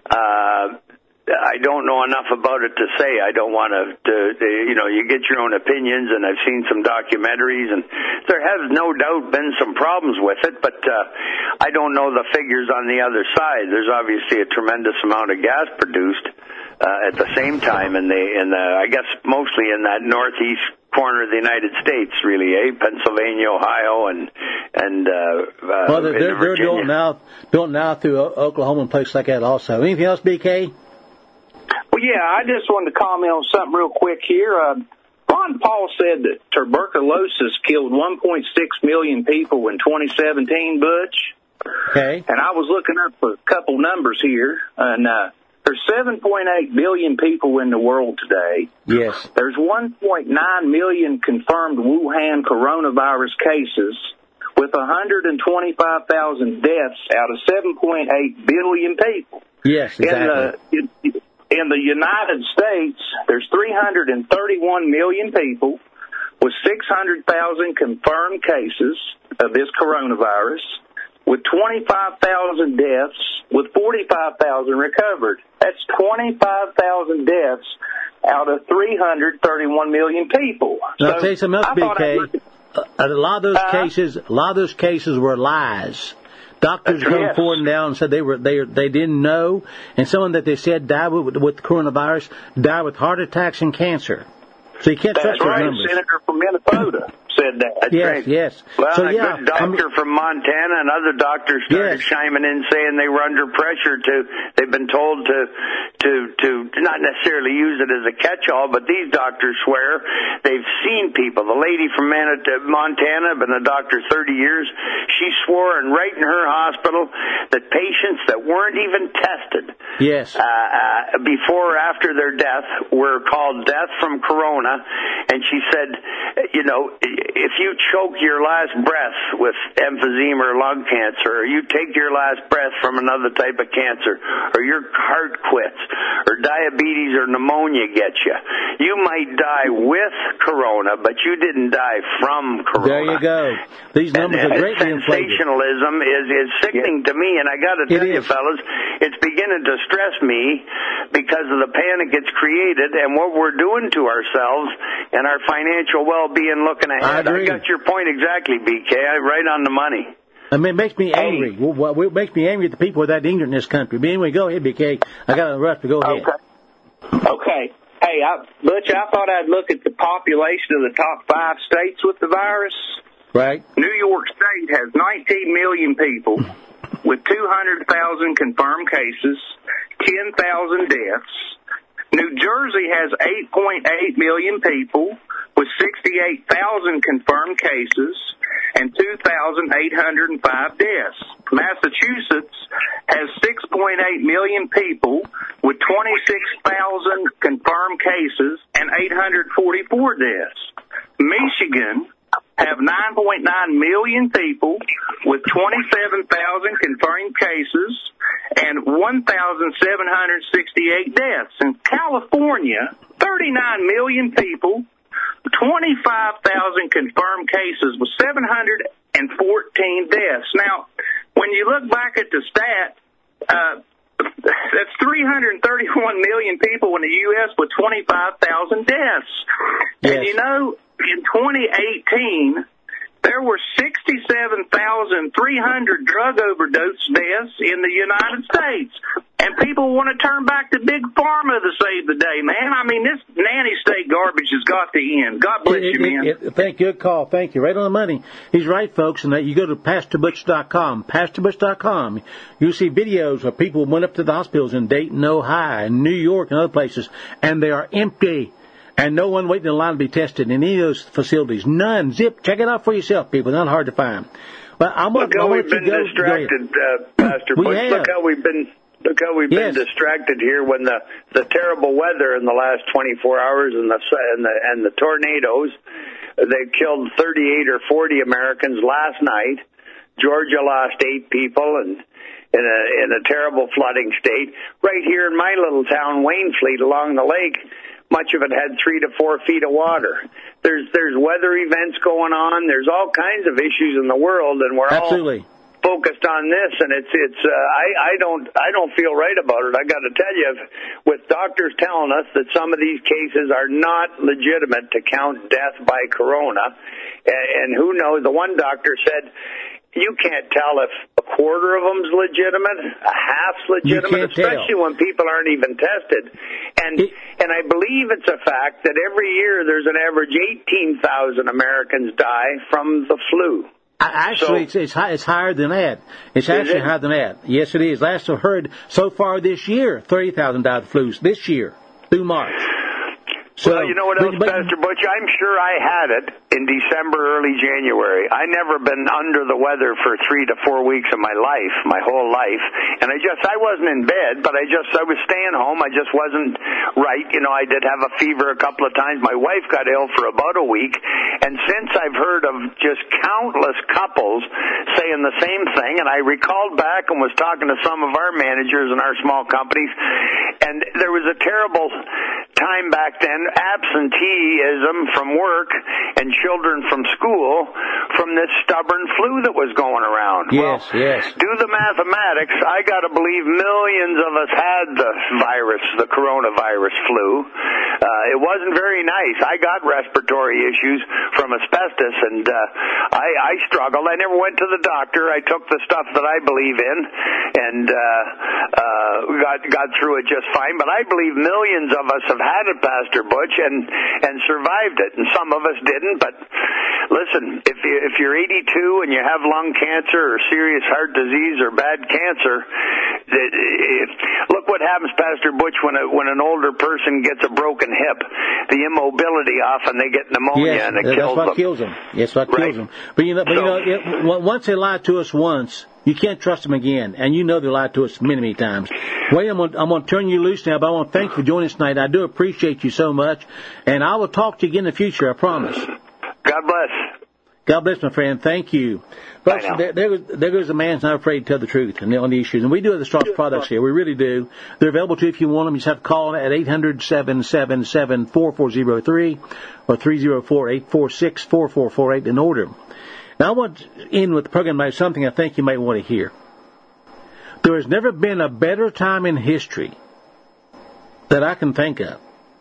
uh, I don't know enough about it to say. I don't want to, to, you know, you get your own opinions, and I've seen some documentaries, and there has no doubt been some problems with it, but uh, I don't know the figures on the other side. There's obviously a tremendous amount of gas produced uh, at the same time, in the, in the, I guess mostly in that northeast corner of the United States, really, eh? Pennsylvania, Ohio, and and uh, uh, well, they're, they're, they're built now, built now through Oklahoma and places like that also. Anything else, B K? Well, yeah, I just wanted to comment on something real quick here. Uh, Ron Paul said that tuberculosis killed one point six million people in twenty seventeen, Butch. Okay. And I was looking up a couple numbers here, and uh, there's seven point eight billion people in the world today. Yes. There's one point nine million confirmed Wuhan coronavirus cases, with one hundred twenty-five thousand deaths out of seven point eight billion people. Yes, exactly. In the, in, in the United States, there's three hundred thirty-one million people with six hundred thousand confirmed cases of this coronavirus, with twenty-five thousand deaths, with forty-five thousand recovered. That's twenty-five thousand deaths out of three hundred thirty-one million people. Now, So I'll tell you something else, B K. A lot of those uh, cases, a lot of those cases were lies. Doctors come yes. forward and down and said they were they they didn't know, and someone that they said died with, with coronavirus died with heart attacks and cancer. So you can't That's trust right. those numbers. Senator from Minnesota said that. That's yes, right. yes. Well, so a yeah, good doctor I'm, from Montana and other doctors started yes. chiming in, saying they were under pressure to. They've been told to, to, to not necessarily use it as a catch-all, but these doctors swear they've seen people. The lady from Montana, been a doctor thirty years. She swore and right in her hospital that patients that weren't even tested, yes, uh, uh, before or after their death were called death from corona, and she said, you know, if you choke your last breath with emphysema or lung cancer, or you take your last breath from another type of cancer, or your heart quits, or diabetes or pneumonia gets you, you might die with corona, but you didn't die from corona. There you go. These numbers and, are greatly inflated. Sensationalism is, is sickening yeah. to me, and I got to tell you, fellas, it's beginning to stress me because of the panic it's created and what we're doing to ourselves and our financial well-being looking ahead. I, I got your point exactly, B K. I right on the money. I mean, it makes me angry. Hey. Well, it makes me angry at the people with that ignorant in this country. But anyway, go ahead, B K. I got a rush to go ahead. Okay. Okay. Hey, I, Butch, I thought I'd look at the population of the top five states with the virus. Right. New York State has nineteen million people with two hundred thousand confirmed cases, ten thousand deaths. New Jersey has eight point eight million people with sixty-eight thousand confirmed cases and two thousand eight hundred five deaths. Massachusetts has six point eight million people with twenty-six thousand confirmed cases and eight hundred forty-four deaths. Michigan have nine point nine million people with twenty-seven thousand confirmed cases and one thousand seven hundred sixty-eight deaths. In California, thirty-nine million people, twenty-five thousand confirmed cases with seven hundred fourteen deaths. Now, when you look back at the stat, uh, that's three hundred thirty-one million people in the U S with twenty-five thousand deaths. Yes. And you know, in twenty eighteen, there were sixty-seven thousand three hundred drug overdose deaths in the United States. And people want to turn back to Big Pharma to save the day, man. I mean, this nanny state garbage has got to end. God bless it, you, man. It, it, thank you. Good call. Thank you. Right on the money. He's right, folks. And that you go to pastor butch dot com, pastor butch dot com. You'll see videos where people went up to the hospitals in Dayton, Ohio, and New York, and other places, and they are empty. And no one waiting in line to be tested in any of those facilities. None. Zip. Check it out for yourself, people. Not hard to find. But I'm Look gonna, how I'm we've been go, distracted, uh, Pastor we Bush. have. Look how we've been. Look how we've yes. been distracted here when the the terrible weather in the last twenty-four hours and the and the and the tornadoes. They killed thirty-eight or forty Americans last night. Georgia lost eight people and. In a in a terrible flooding state. Right here in my little town, Waynfleet, along the lake, much of it had three to four feet of water. There's there's weather events going on. There's all kinds of issues in the world, and we're Absolutely. all focused on this. And it's it's uh, I I don't I don't feel right about it. I got to tell you, with doctors telling us that some of these cases are not legitimate to count death by corona, and, and who knows? The one doctor said. You can't tell if a quarter of them's legitimate, a half's legitimate, especially tell. when people aren't even tested. And it, and I believe it's a fact that every year there's an average eighteen thousand Americans die from the flu. Actually, so, it's, it's, high, it's higher than that. It's actually it? higher than that. Yes, it is. Last I heard, so far this year, thirty thousand died of flus this year through March. So, well, you know what else, but, Pastor Butch? I'm sure I had it in December, early January. I never been under the weather for three to four weeks of my life, my whole life. And I just, I wasn't in bed, but I just, I was staying home. I just wasn't right. You know, I did have a fever a couple of times. My wife got ill for about a week. And since I've heard of just countless couples saying the same thing, and I recalled back and was talking to some of our managers in our small companies, and there was a terrible time back then, absenteeism from work and children from school from this stubborn flu that was going around. Yes, well, yes. Do the mathematics. I got to believe millions of us had the virus, the coronavirus flu. Uh, it wasn't very nice. I got respiratory issues from asbestos, and uh, I, I struggled. I never went to the doctor. I took the stuff that I believe in and uh, uh, got got through it just fine. But I believe millions of us have had it, Pastor Butch, and and survived it, and some of us didn't. But listen, if you, if you're eighty-two and you have lung cancer or serious heart disease or bad cancer, it, it, look what happens, Pastor Butch, when a, when an older person gets a broken hip. The immobility off, and they get pneumonia, yes, and it that's kills what them. kills them. Yes, what right. kills them. But you know, but so, you know, it, once they lied to us once, you can't trust them again, and you know they lied to us many, many times. Wait, I'm going, I'm going to turn you loose now, but I want to thank you for joining us tonight. I do appreciate you so much, and I will talk to you again in the future, I promise. God bless. God bless, my friend. Thank you. Folks, there, there, goes, there goes a man who's not afraid to tell the truth on the issues. And we do have the Strauss products here. We really do. They're available to you if you want them. You just have to call at eight hundred, seven seven seven, four four zero three or three oh four, eight four six, four four four eight and order them. Now, I want to end with the program by something I think you might want to hear. There has never been a better time in history that I can think of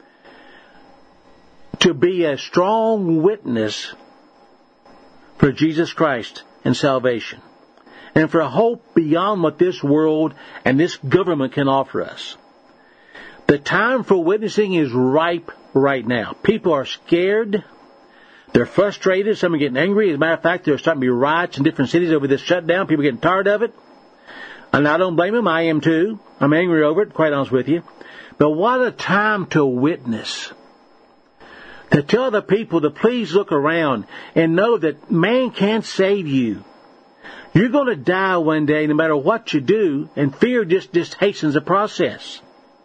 to be a strong witness for Jesus Christ and salvation, and for hope beyond what this world and this government can offer us. The time for witnessing is ripe right now. People are scared. They're frustrated. Some are getting angry. As a matter of fact, there are starting to be riots in different cities over this shutdown. People are getting tired of it. And I don't blame them. I am too. I'm angry over it, quite honest with you. But what a time to witness. To tell the people to please look around and know that man can't save you. You're going to die one day no matter what you do, and fear just, just hastens the process.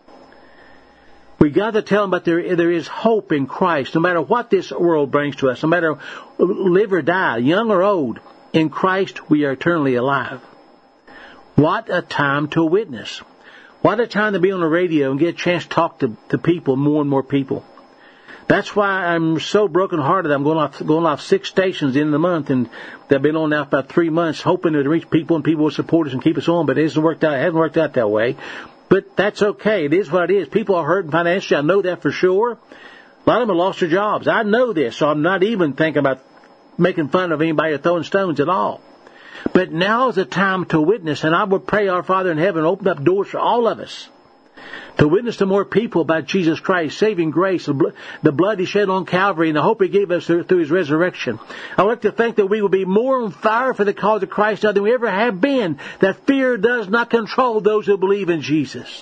We got to tell them that there, there is hope in Christ, no matter what this world brings to us, no matter live or die, young or old. In Christ we are eternally alive. What a time to witness. What a time to be on the radio and get a chance to talk to, to people, more and more people. That's why I'm so brokenhearted. I'm going off going off six stations in the month, and they've been on now for about three months, hoping to reach people and people will support us and keep us on. But it hasn't worked out. It hasn't worked out that way. But that's okay. It is what it is. People are hurting financially. I know that for sure. A lot of them have lost their jobs. I know this, so I'm not even thinking about making fun of anybody or throwing stones at all. But now is the time to witness, and I would pray our Father in heaven open up doors for all of us to witness to more people about Jesus Christ, saving grace, the blood He shed on Calvary, and the hope He gave us through His resurrection. I would like to think that we will be more on fire for the cause of Christ now than we ever have been, that fear does not control those who believe in Jesus.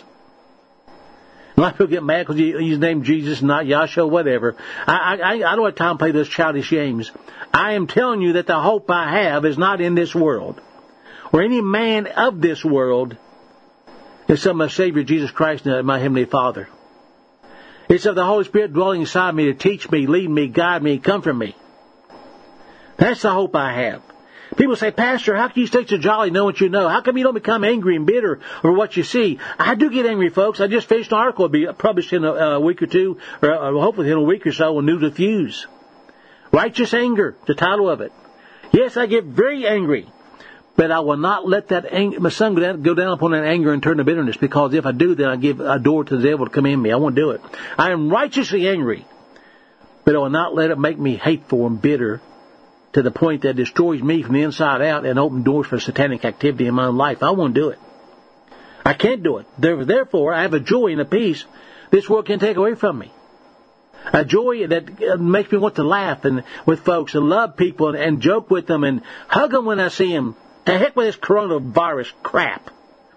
A lot of people get mad because He's named Jesus, not Yahshua, whatever. I, I, I don't have time to play those childish games. I am telling you that the hope I have is not in this world, or any man of this world. It's of my Savior, Jesus Christ, and my Heavenly Father. It's of the Holy Spirit dwelling inside me to teach me, lead me, guide me, comfort me. That's the hope I have. People say, Pastor, how can you stay so jolly knowing what you know? How come you don't become angry and bitter over what you see? I do get angry, folks. I just finished an article to be published in a, a week or two, or uh, hopefully in a week or so on News with Fuse. Righteous Anger, the title of it. Yes, I get very angry. But I will not let that anger, my son go down, go down upon that anger and turn to bitterness, because if I do, then I give a door to the devil to come in me. I won't do it. I am righteously angry, but I will not let it make me hateful and bitter to the point that it destroys me from the inside out and open doors for satanic activity in my own life. I won't do it. I can't do it. Therefore, I have a joy and a peace this world can't take away from me. A joy that makes me want to laugh and with folks and love people and, and joke with them and hug them when I see them. The heck with this coronavirus crap.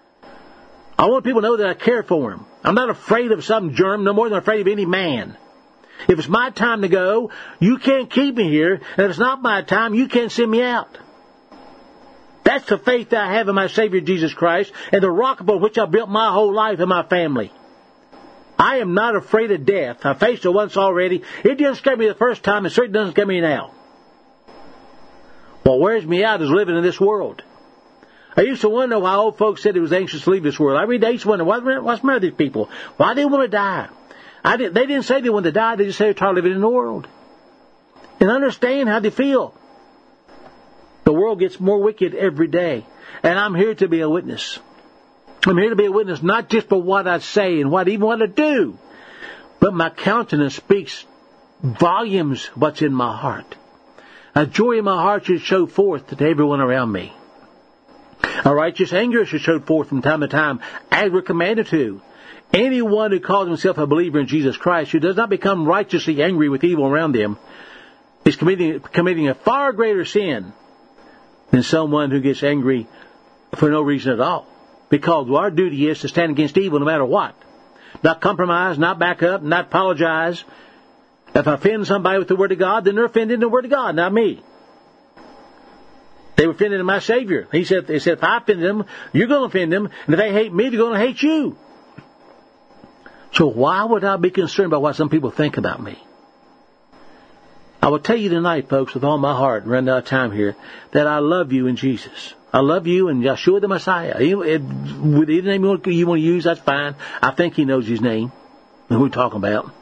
I want people to know that I care for them. I'm not afraid of some germ, no more than I'm afraid of any man. If it's my time to go, you can't keep me here. And if it's not my time, you can't send me out. That's the faith that I have in my Savior Jesus Christ and the rock upon which I built my whole life and my family. I am not afraid of death. I faced it once already. It didn't scare me the first time. It certainly doesn't scare me now. What wears me out is living in this world. I used to wonder why old folks said they was anxious to leave this world. I read, I used to wonder, what's the matter with these people? Why do they want to die? I did, they didn't say they wanted to die. They just said they're tired of living in the world. And understand how they feel. The world gets more wicked every day. And I'm here to be a witness. I'm here to be a witness not just for what I say and what even what I do, but my countenance speaks volumes of what's in my heart. A joy in my heart should show forth to everyone around me. A righteous anger should show forth from time to time, as we're commanded to. Anyone who calls himself a believer in Jesus Christ, who does not become righteously angry with evil around them, is committing, committing a far greater sin than someone who gets angry for no reason at all. Because our duty is to stand against evil no matter what. Not compromise, not back up, not apologize. If I offend somebody with the Word of God, then they're offended in the Word of God, not me. They were offended in my Savior. He said, he said, if I offend them, you're going to offend them. And if they hate me, they're going to hate you. So why would I be concerned about what some people think about me? I will tell you tonight, folks, with all my heart, and running out of time here, that I love you in Jesus. I love you in Yeshua the Messiah. With either name you want to use, that's fine. I think he knows his name, who we're talking about.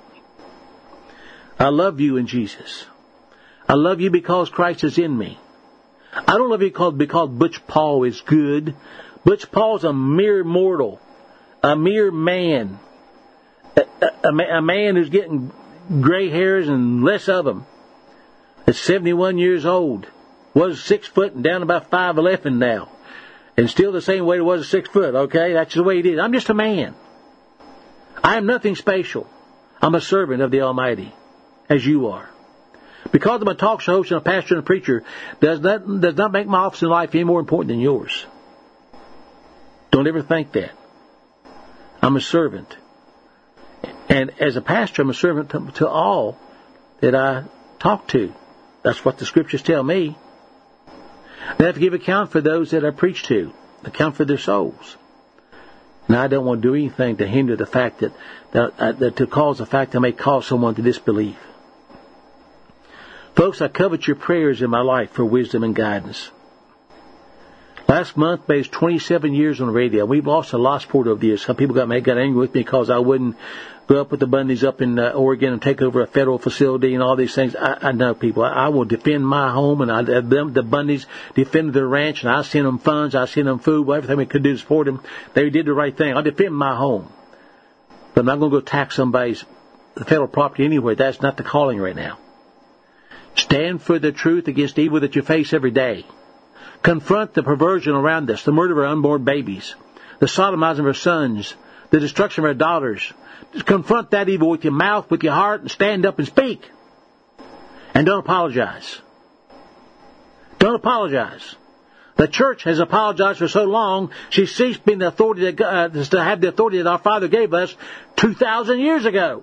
I love you in Jesus. I love you because Christ is in me. I don't love you because, because Butch Paul is good. Butch Paul's a mere mortal, a mere man, a, a, a man who's getting gray hairs and less of them. At seventy-one years old, was six foot and down about five eleven now, and still the same weight it was at six foot. Okay, that's the way it is. I'm just a man. I am nothing special. I'm a servant of the Almighty, as you are. Because I'm a talk show host and a pastor and a preacher, does not does not make my office in life any more important than yours. Don't ever think that. I'm a servant, and as a pastor, I'm a servant to, to all that I talk to. That's what the scriptures tell me. They have to give account for those that I preach to, account for their souls. And I don't want to do anything to hinder the fact that, that, uh, that to cause the fact that may cause someone to disbelieve. Folks, I covet your prayers in my life for wisdom and guidance. Last month, I was twenty-seven years on the radio. We've lost a lot of support over the years. Some people got, got angry with me because I wouldn't go up with the Bundys up in uh, Oregon and take over a federal facility and all these things. I, I know people. I, I will defend my home, and I, them, the Bundys defended their ranch, and I sent them funds, I sent them food, everything we could do to support them. They did the right thing. I defend my home. But I'm not going to go tax somebody's federal property anyway. That's not the calling right now. Stand for the truth against evil that you face every day. Confront the perversion around us, the murder of our unborn babies, the sodomizing of our sons, the destruction of our daughters. Just confront that evil with your mouth, with your heart, and stand up and speak. And don't apologize. Don't apologize. The church has apologized for so long, she ceased being the authority that, uh, to have the authority that our Father gave us two thousand years ago.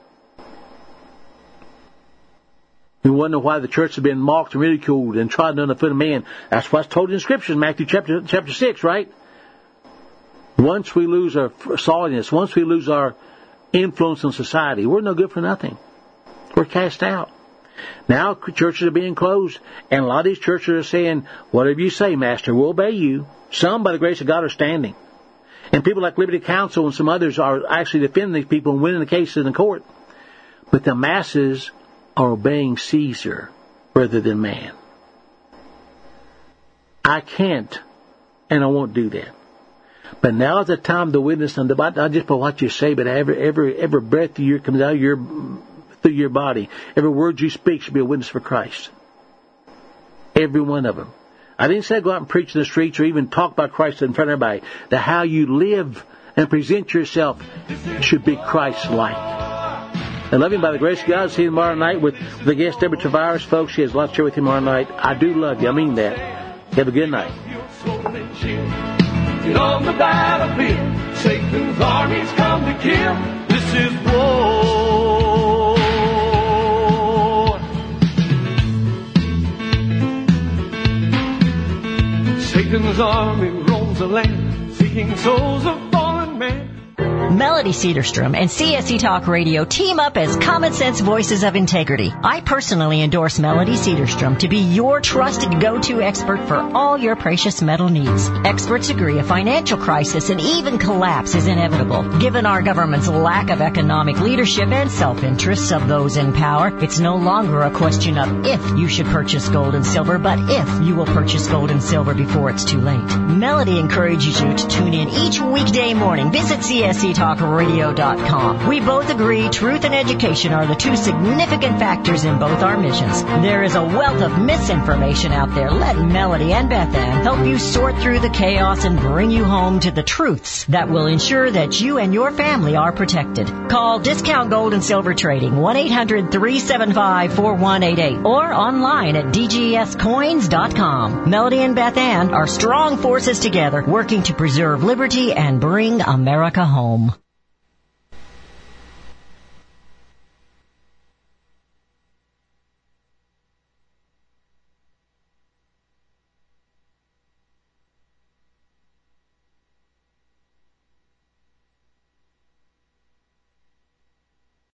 We wonder why the church has been mocked and ridiculed and trodden under the foot of man. That's what's told in Scripture in Matthew chapter, chapter six, right? Once we lose our solidness, once we lose our influence in society, we're no good for nothing. We're cast out. Now churches are being closed, and a lot of these churches are saying, whatever you say, Master, we'll obey you. Some, by the grace of God, are standing. And people like Liberty Counsel and some others are actually defending these people and winning the cases in the court. But the masses are obeying Caesar rather than man. I can't, and I won't do that. But now is the time to witness unto God, not just by what you say, but every every every breath that comes out of your through your body, every word you speak should be a witness for Christ. Every one of them. I didn't say go out and preach in the streets or even talk about Christ in front of everybody. The how you live and present yourself should be Christ-like. I love you by the grace of God. See you tomorrow night with the guest Deborah Tavares. Folks, she has a lot to share with you tomorrow night. I do love you. I mean that. Have a good night. Get on the battlefield. Satan's armies come to kill. This is war. Satan's army roams the land, seeking souls of fallen men. Melody Cedarstrom and C S C Talk Radio team up as common sense voices of integrity. I personally endorse Melody Cedarstrom to be your trusted go-to expert for all your precious metal needs. Experts agree a financial crisis and even collapse is inevitable. Given our government's lack of economic leadership and self-interests of those in power, it's no longer a question of if you should purchase gold and silver, but if you will purchase gold and silver before it's too late. Melody encourages you to tune in each weekday morning. Visit C S C Talk radio dot com. We both agree truth and education are the two significant factors in both our missions. There is a wealth of misinformation out there. Let Melody and Beth Ann help you sort through the chaos and bring you home to the truths that will ensure that you and your family are protected. Call Discount Gold and Silver Trading, one eight hundred three seven five four one eight eight, or online at d g s coins dot com. Melody and Beth Ann are strong forces together working to preserve liberty and bring America home.